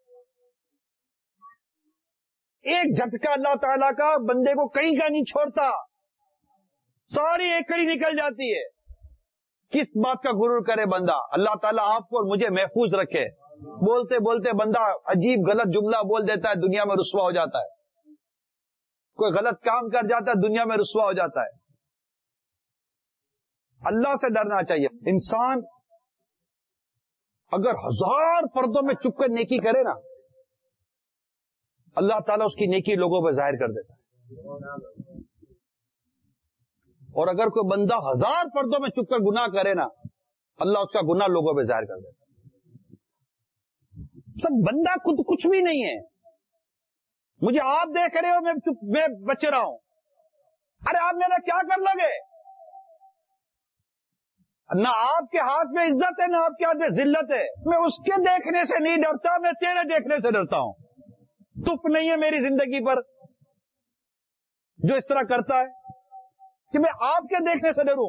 S2: ایک جھٹکا اللہ تعالیٰ کا بندے کو کہیں کا نہیں چھوڑتا، ساری ایکڑی نکل جاتی ہے. کس بات کا غرور کرے بندہ؟ اللہ تعالیٰ آپ کو اور مجھے محفوظ رکھے. بولتے بولتے بندہ عجیب غلط جملہ بول دیتا ہے، دنیا میں رسوا ہو جاتا ہے. کوئی غلط کام کر جاتا ہے، دنیا میں رسوا ہو جاتا ہے. اللہ سے ڈرنا چاہیے. انسان اگر 1000 پردوں میں چپ کر نیکی کرے نا، اللہ تعالیٰ اس کی نیکی لوگوں پہ ظاہر کر دیتا ہے. اور اگر کوئی بندہ 1000 پردوں میں چپ کر گناہ کرے نا، اللہ اس کا گناہ لوگوں پہ ظاہر کر دیتا ہے. سب بندہ خود کچھ بھی نہیں ہے. مجھے آپ دیکھ رہے ہو، میں بچ رہا ہوں. ارے آپ میرا کیا کر لو گے؟ نہ آپ کے ہاتھ میں عزت ہے، نہ آپ کے ہاتھ میں ذلت ہے. میں اس کے دیکھنے سے نہیں ڈرتا، میں تیرے دیکھنے سے ڈرتا ہوں. تپ نہیں ہے میری زندگی پر جو اس طرح کرتا ہے کہ میں آپ کے دیکھنے سے ڈروں،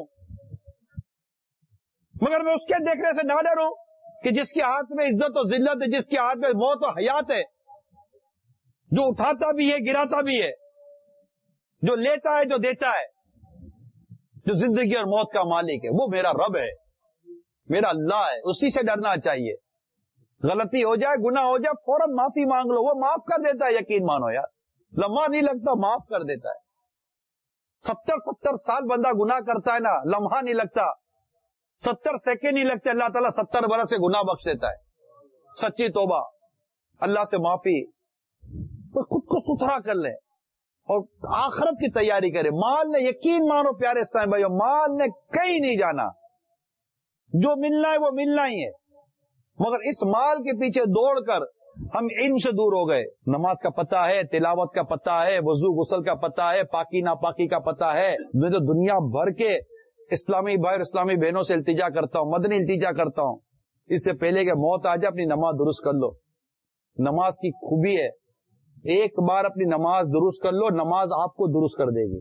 S2: مگر میں اس کے دیکھنے سے نہ ڈروں کہ جس کے ہاتھ میں عزت و ذلت ہے، جس کے ہاتھ میں موت و حیات ہے، جو اٹھاتا بھی ہے گراتا بھی ہے، جو لیتا ہے جو دیتا ہے، جو زندگی اور موت کا مالک ہے. وہ میرا رب ہے، میرا اللہ ہے. اسی سے ڈرنا چاہیے. غلطی ہو جائے، گناہ ہو جائے، فوراً معافی مانگ لو، وہ معاف کر دیتا ہے. یقین مانو یار، لمحہ نہیں لگتا، معاف کر دیتا ہے. 70 سال بندہ گناہ کرتا ہے نا، لمحہ نہیں لگتا، 70 سیکنڈ نہیں لگتے، اللہ تعالیٰ 70 برس سے گناہ بخش دیتا ہے. سچی توبہ، اللہ سے معافی، خود کو ستھرا کر لے اور آخرت کی تیاری کرے. مال نے، یقین مانو پیارے اسلام بھائیو، مال نے کہیں نہیں جانا. جو ملنا ہے وہ ملنا ہی ہے، مگر اس مال کے پیچھے دوڑ کر ہم علم سے دور ہو گئے. نماز کا پتہ ہے، تلاوت کا پتہ ہے، وضو غسل کا پتہ ہے، پاکی ناپاکی کا پتہ ہے. میں تو دنیا بھر کے اسلامی بھائی اور اسلامی بہنوں سے التجا کرتا ہوں، مدنی التجا کرتا ہوں، اس سے پہلے کہ موت آ جائے اپنی نماز درست کر لو. نماز کی خوبی ہے، ایک بار اپنی نماز درست کر لو، نماز آپ کو درست کر دے گی.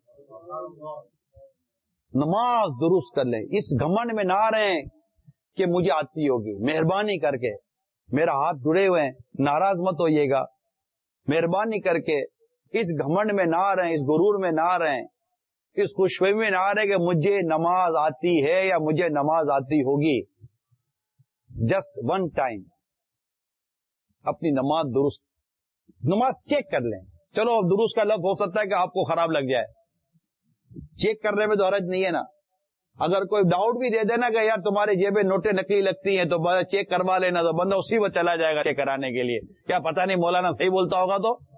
S2: نماز درست کر لیں. اس گھمنڈ میں نہ رہیں کہ مجھے آتی ہوگی. مہربانی کر کے، میرا ہاتھ جڑے ہوئے ہیں، ناراض مت ہوئیے گا. مہربانی کر کے اس گھمنڈ میں نہ رہیں، اس غرور میں نہ رہیں، اس خوشفہمی میں نہ رہیں کہ مجھے نماز آتی ہے یا مجھے نماز آتی ہوگی. جسٹ ون ٹائم اپنی نماز درست، نماز چیک کر لیں. چلو درست کا لفظ ہو سکتا ہے کہ آپ کو خراب لگ جائے، چیک کرنے میں تو حرج نہیں ہے نا. اگر کوئی ڈاؤٹ بھی دے دینا کہ یار تمہاری جیبیں نوٹیں نکلی لگتی ہیں تو چیک کروا لینا، تو بندہ اسی وقت چلا جائے گا چیک کرانے کے لیے. کیا پتہ نہیں مولانا صحیح بولتا ہوگا.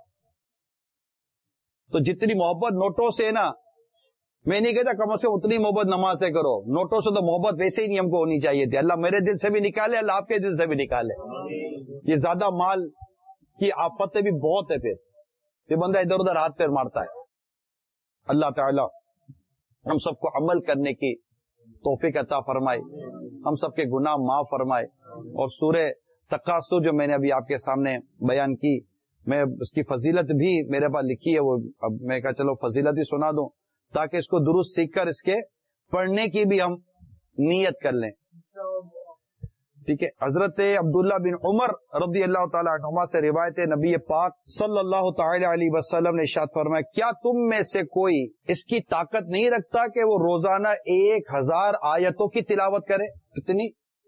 S2: تو جتنی محبت نوٹوں سے نا، میں نہیں کہتا کم از کم اتنی محبت نماز سے کرو. نوٹوں سے تو محبت ویسے ہی نہیں ہم کو ہونی چاہیے تھی. اللہ میرے دل سے بھی نکالے، اللہ آپ کے دل سے بھی نکالے. یہ زیادہ مال کی آفتیں بھی بہت ہے، پھر یہ بندہ ادھر ادھر ہاتھ پیر مارتا ہے. اللہ تعالی ہم سب کو عمل کرنے کی توفیق عطا فرمائے، ہم سب کے گناہ معاف فرمائے. اور سورہ تکاثر جو میں نے ابھی آپ کے سامنے بیان کی، میں اس کی فضیلت بھی میرے پاس لکھی ہے، وہ اب میں کہا چلو فضیلت ہی سنا دوں تاکہ اس کو درست سیکھ کر اس کے پڑھنے کی بھی ہم نیت کر لیں. ٹھیک ہے. حضرت عبداللہ بن عمر رضی اللہ تعالی عنہما سے روایت ہے، نبی پاک صلی اللہ تعالی علیہ وسلم نے ارشاد فرمایا، کیا تم میں سے کوئی اس کی طاقت نہیں رکھتا کہ وہ روزانہ 1000 آیتوں کی تلاوت کرے؟ کتنی؟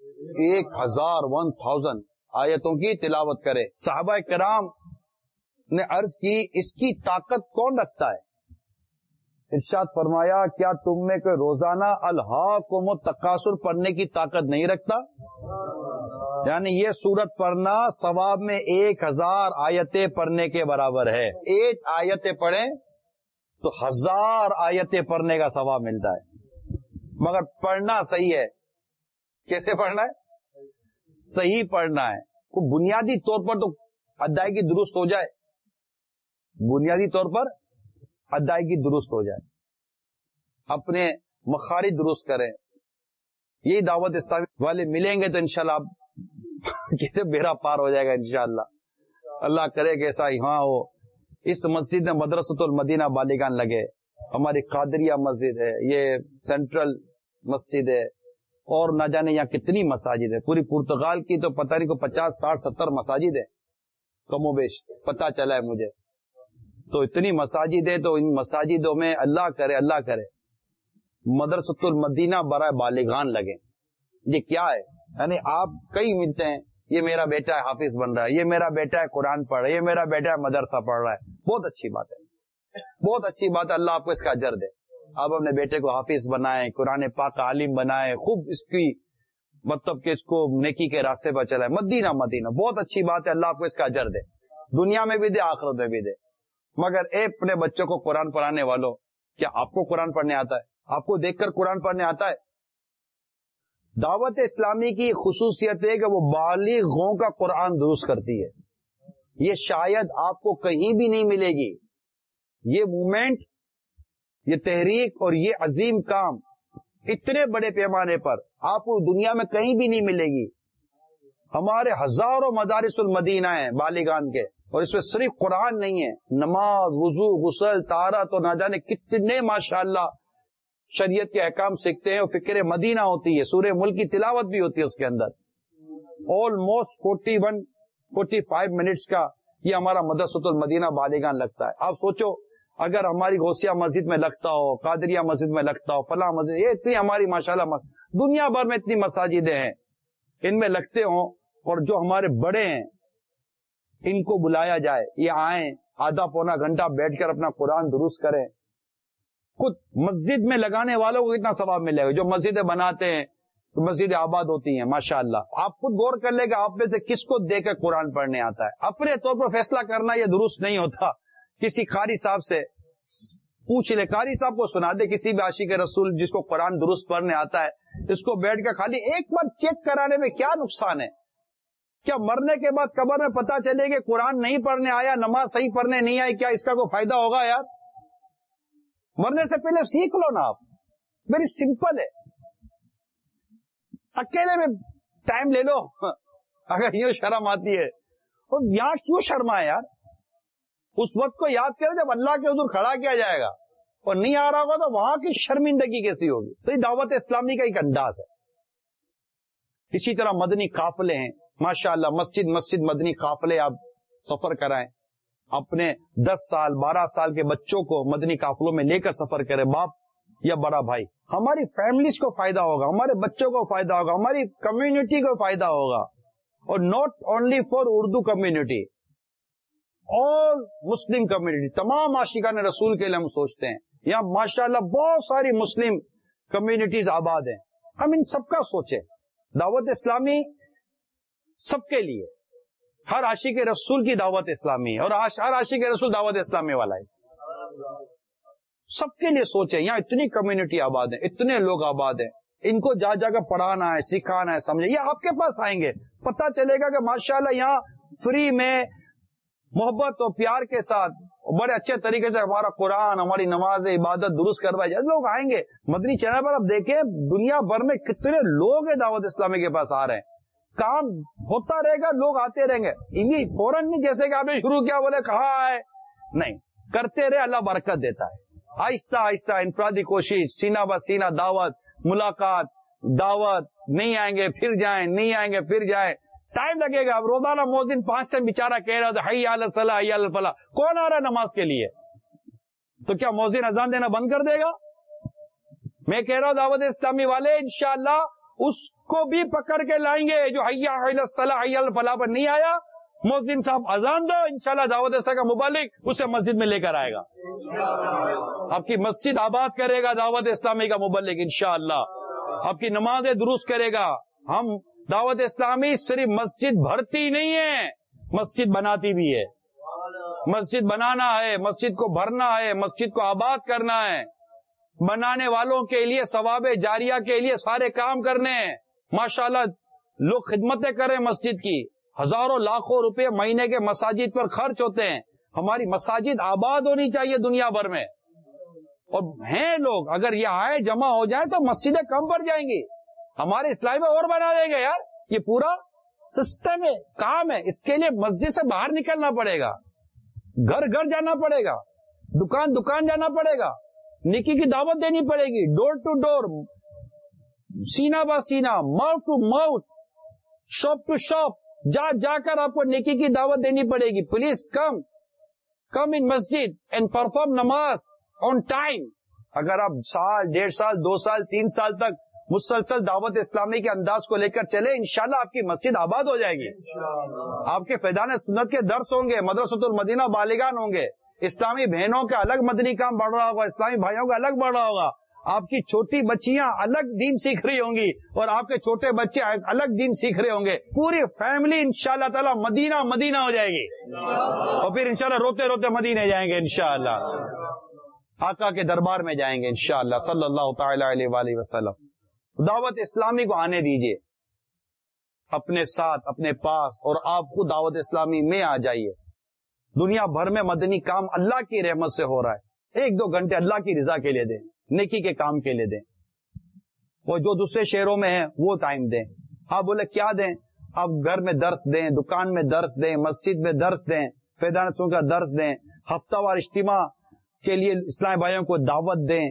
S2: 1000 آیتوں کی تلاوت کرے. صحابہ کرام نے عرض کی اس کی طاقت کون رکھتا ہے؟ ارشاد فرمایا، کیا تم میں کوئی روزانہ الہاکم التکاثر پڑھنے کی طاقت نہیں رکھتا؟ یعنی یہ سورت پڑھنا ثواب میں 1000 آیتیں پڑھنے کے برابر ہے. ایک آیتیں پڑھیں تو 1000 آیتیں پڑھنے کا ثواب ملتا ہے. مگر پڑھنا صحیح ہے. کیسے پڑھنا ہے؟ صحیح پڑھنا ہے. کوئی بنیادی طور پر تو ادائیگی درست ہو جائے، بنیادی طور پر ادائیگی درست ہو جائے. اپنے مخارج درست کریں. یہی دعوت اسلامی والے ملیں گے تو انشاءاللہ آپ کتنے بیڑا پار ہو جائے گا انشاءاللہ. اللہ کرے کہ ایسا یہاں ہو. اس مسجد میں مدرسۃ المدینہ بالیگان لگے, ہماری قادریہ مسجد ہے, یہ سینٹرل مسجد ہے, اور نہ جانے یہاں کتنی مساجد ہے. پوری پرتگال کی تو پتہ نہیں کو 50 60 70 مساجد ہے کم و بیش, پتہ چلا ہے مجھے. تو اتنی مساجد ہے, تو ان مساجدوں میں اللہ کرے مدرسۃ المدینہ برائے بالغان لگے. یہ کیا ہے؟ یعنی آپ کئی ملتے ہیں, یہ میرا بیٹا ہے حافظ بن رہا ہے, یہ میرا بیٹا ہے قرآن پڑھ رہا ہے, یہ میرا بیٹا ہے مدرسہ پڑھ رہا ہے. بہت اچھی بات ہے, بہت اچھی بات ہے. اللہ آپ کو اس کا اجر دے. آپ اپنے بیٹے کو حافظ بنائیں, قرآن پاک کا عالم بنائیں, خوب اس کی مطلب کہ اس کو نیکی کے راستے پر چلائیں. مدینہ بہت اچھی بات ہے. اللہ آپ کو اس کا اجر دے, دنیا میں بھی دے, آخرت میں بھی دے. مگر اے اپنے بچوں کو قرآن پڑھانے والوں, کیا آپ کو قرآن پڑھنے آتا ہے؟ آپ کو دیکھ کر قرآن پڑھنے آتا ہے؟ دعوت اسلامی کی خصوصیت ہے کہ وہ بالغوں کا قرآن درست کرتی ہے. یہ شاید آپ کو کہیں بھی نہیں ملے گی. یہ موومنٹ, یہ تحریک اور یہ عظیم کام اتنے بڑے پیمانے پر آپ کو دنیا میں کہیں بھی نہیں ملے گی. ہمارے ہزاروں مدارس المدینہ ہیں بالغان کے, اور اس میں صرف قرآن نہیں ہے, نماز, وضو, غسل, طہارت اور نہ جانے کتنے ماشاءاللہ شریعت کے احکام سیکھتے ہیں. اور فکر مدینہ ہوتی ہے, سورہ ملک کی تلاوت بھی ہوتی ہے اس کے اندر. آلموسٹ 45 منٹس کا یہ ہمارا مدرسۃ المدینہ بالغان لگتا ہے. آپ سوچو اگر ہماری غوثیہ مسجد میں لگتا ہو, قادریہ مسجد میں لگتا ہو, فلاں مسجد, یہ اتنی ہماری ماشاءاللہ دنیا بھر میں اتنی مساجدیں ہیں, ان میں لگتے ہوں, اور جو ہمارے بڑے ہیں ان کو بلایا جائے, یہ آئیں, آدھا پونا گھنٹہ بیٹھ کر اپنا قرآن درست کریں. خود مسجد میں لگانے والوں کو کتنا ثواب ملے گا. جو مسجدیں بناتے ہیں مسجدیں آباد ہوتی ہیں ماشاءاللہ. آپ خود غور کر لیں کہ آپ میں سے کس کو دیکھ کر قرآن پڑھنے آتا ہے. اپنے طور پر فیصلہ کرنا یہ درست نہیں ہوتا. کسی قاری صاحب سے پوچھ لے, قاری صاحب کو سنا دے, کسی بھی عاشق رسول جس کو قرآن درست پڑھنے آتا ہے, اس کو بیٹھ کر خالی ایک بار چیک کرانے میں کیا نقصان ہے؟ کیا مرنے کے بعد قبر میں پتا چلے کہ قرآن نہیں پڑھنے آیا, نماز صحیح پڑھنے نہیں آئی, کیا اس کا کوئی فائدہ ہوگا یار؟ مرنے سے پہلے سیکھ لو نا آپ. ویری سمپل ہے. اکیلے میں ٹائم لے لو اگر یہ شرم آتی ہے. اور یہاں کیوں شرما ہے یار؟ اس وقت کو یاد کرے جب اللہ کے حضور کھڑا کیا جائے گا, اور نہیں آ رہا ہوگا تو وہاں کی شرمندگی کیسی ہوگی. تو یہ دعوت اسلامی کا ایک انداز ہے. اسی طرح مدنی قافلے ہیں ماشاءاللہ, مسجد مدنی قافلے آپ سفر کرائیں, اپنے 10 سال 12 سال کے بچوں کو مدنی قافلوں میں لے کر سفر کرے, باپ یا بڑا بھائی. ہماری فیملیز کو فائدہ ہوگا, ہمارے بچوں کو فائدہ ہوگا, ہماری کمیونٹی کو فائدہ ہوگا. اور not only for Urdu community, all Muslim community, تمام عاشقان رسول کے لیے ہم سوچتے ہیں. یہاں ماشاءاللہ بہت ساری مسلم کمیونٹیز آباد ہیں, ہم ان سب کا سوچیں. دعوت اسلامی سب کے لیے, ہر عاشق رسول کی دعوت اسلامی ہے, اور ہر عاشق رسول دعوت اسلامی والا ہے. سب کے لیے سوچیں. یہاں اتنی کمیونٹی آباد ہے, اتنے لوگ آباد ہیں, ان کو جا جا کر پڑھانا ہے, سکھانا ہے, سمجھے. یہ آپ کے پاس آئیں گے, پتہ چلے گا کہ ماشاءاللہ یہاں فری میں محبت اور پیار کے ساتھ بڑے اچھے طریقے سے ہمارا قرآن, ہماری نماز عبادت درست کروائی جائے. لوگ آئیں گے. مدنی چینل پر آپ دیکھیں دنیا بھر میں کتنے لوگ ہیں دعوت اسلامی کے پاس آ رہے ہیں. کام ہوتا رہے گا, لوگ آتے رہیں گے. فوراً نہیں جیسے کہ آپ نے شروع کیا بولے کہاں آئے, نہیں, کرتے رہے, اللہ برکت دیتا ہے. آہستہ آہستہ انفرادی کوشش, سینہ بہ سینہ دعوت, ملاقات, دعوت, نہیں آئیں گے پھر جائیں, نہیں آئیں گے پھر جائیں. ٹائم لگے گا. اب روزانہ مؤذن 5 ٹائم بیچارہ کہہ رہا تھا حی علی الصلاۃ حی علی الفلاح, کون آ رہا ہے نماز کے لیے؟ تو کیا مؤذن اذان دینا بند کر دے گا؟ میں کہہ رہا ہوں دعوت اسلامی والے انشاءاللہ اس کو بھی پکڑ کے لائیں گے جو حی علی الصلاۃ حی علی الفلاح پر نہیں آیا. مؤذن صاحب اذان دو, انشاءاللہ دعوت اسلامی کا مبلغ اسے مسجد میں لے کر آئے گا, آپ کی مسجد آباد کرے گا. دعوت اسلامی کا مبلغ انشاءاللہ آپ کی نمازیں درست کرے گا. ہم دعوت اسلامی صرف مسجد بھرتی نہیں ہے, مسجد بناتی بھی ہے. مسجد بنانا ہے, مسجد کو بھرنا ہے, مسجد کو آباد کرنا ہے. بنانے والوں کے لیے ثواب جاریہ کے لیے سارے کام کرنے ہیں. ماشاءاللہ لوگ خدمتیں کریں مسجد کی, ہزاروں لاکھوں روپے مہینے کے مساجد پر خرچ ہوتے ہیں. ہماری مساجد آباد ہونی چاہیے دنیا بھر میں. اور ہیں لوگ اگر یہ آئے جمع ہو جائیں تو مسجدیں کم پڑ جائیں گی. ہمارے اسلامی میں اور بنا دیں گے یار. یہ پورا سسٹم ہے, کام ہے. اس کے لیے مسجد سے باہر نکلنا پڑے گا, گھر گھر جانا پڑے گا, دکان دکان جانا پڑے گا, نیکی کی دعوت دینی پڑے گی, ڈور ٹو ڈور, سینہ با سینہ, mouth to mouth, shop to shop, جا جا کر آپ کو نیکی کی دعوت دینی پڑے گی. Please come in Masjid and perform نماز آن ٹائم. اگر آپ سال, 1.5 سال, 2 سال, 3 سال تک مسلسل دعوت اسلامی کے انداز کو لے کر چلے, انشاءاللہ آپ کی مسجد آباد ہو جائے گی. آپ کے فیضان سنت کے درس ہوں گے, مدرسۃ المدینہ بالغان ہوں گے, اسلامی بہنوں کا الگ مدنی کام بڑھ رہا ہوگا, اسلامی بھائیوں کا الگ بڑھ رہا ہوگا, آپ کی چھوٹی بچیاں الگ دین سیکھ رہی ہوں گی اور آپ کے چھوٹے بچے الگ دین سیکھ رہے ہوں گے. پوری فیملی انشاءاللہ تعالی مدینہ مدینہ ہو جائے گی اور پھر انشاءاللہ روتے روتے مدینے جائیں گے انشاءاللہ, آقا کے دربار میں جائیں گے انشاءاللہ صلی اللہ تعالی علیہ وآلہ وسلم. دعوت اسلامی کو آنے دیجئے اپنے ساتھ, اپنے پاس, اور آپ کو دعوت اسلامی میں آ جائیے. دنیا بھر میں مدنی کام اللہ کی رحمت سے ہو رہا ہے. 1-2 گھنٹے اللہ کی رضا کے لیے دیں, نیکی کے کام کے لیے دیں. وہ جو دوسرے شہروں میں ہیں وہ ٹائم دیں. آپ بولے کیا دیں؟ آپ گھر میں درس دیں, دکان میں درس دیں, مسجد میں درس دیں, فیضانتوں کا درس دیں, ہفتہ وار اجتماع کے لیے اسلامی بھائیوں کو دعوت دیں,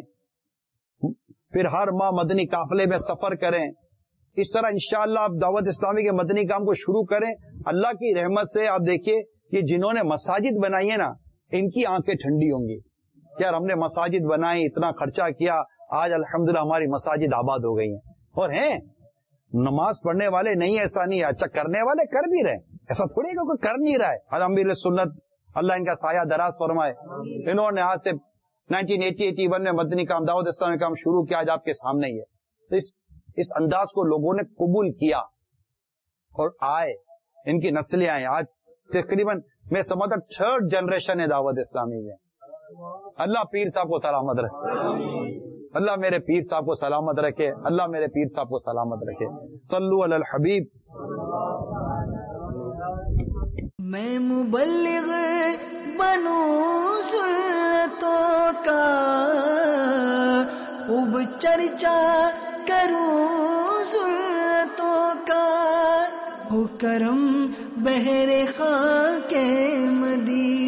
S2: پھر ہر ماہ مدنی قافلے میں سفر کریں. اس طرح انشاءاللہ آپ دعوت اسلامی کے مدنی کام کو شروع کریں. اللہ کی رحمت سے آپ دیکھیے یہ جنہوں نے مساجد بنائی ہے نا, ان کی آنکھیں ٹھنڈی ہوں گی. یار ہم نے مساجد بنائی, اتنا خرچہ کیا, آج الحمدللہ ہماری مساجد آباد ہو گئی ہیں. اور ہیں نماز پڑھنے والے نہیں, ایسا نہیں ہے, اچھا کرنے والے کر بھی رہے, ایسا تھوڑی کہ کوئی کر نہیں رہا ہے. الحمدللہ سنت, اللہ ان کا سایہ دراز فرمائے. انہوں نے آج سے 1980-81 میں مدنی کام, دعوت اسلامی کام شروع کیا, آج آپ کے سامنے ہی ہے. تو اس انداز کو لوگوں نے قبول کیا اور آئے, ان کی نسلیں آئیں. آج تقریباً میں سمجھتا 3rd جنریشن ہے دعوت اسلامی میں. اللہ پیر صاحب کو سلامت رکھے, اللہ میرے پیر صاحب کو سلامت رکھے, اللہ میرے پیر صاحب کو سلامت رکھے. صلو علی الحبیب.
S1: میں مبلغ بنوں سنتوں کا, خوب چرچا کروں سنتوں کا, ہو کرم بہر خاک مدینہ.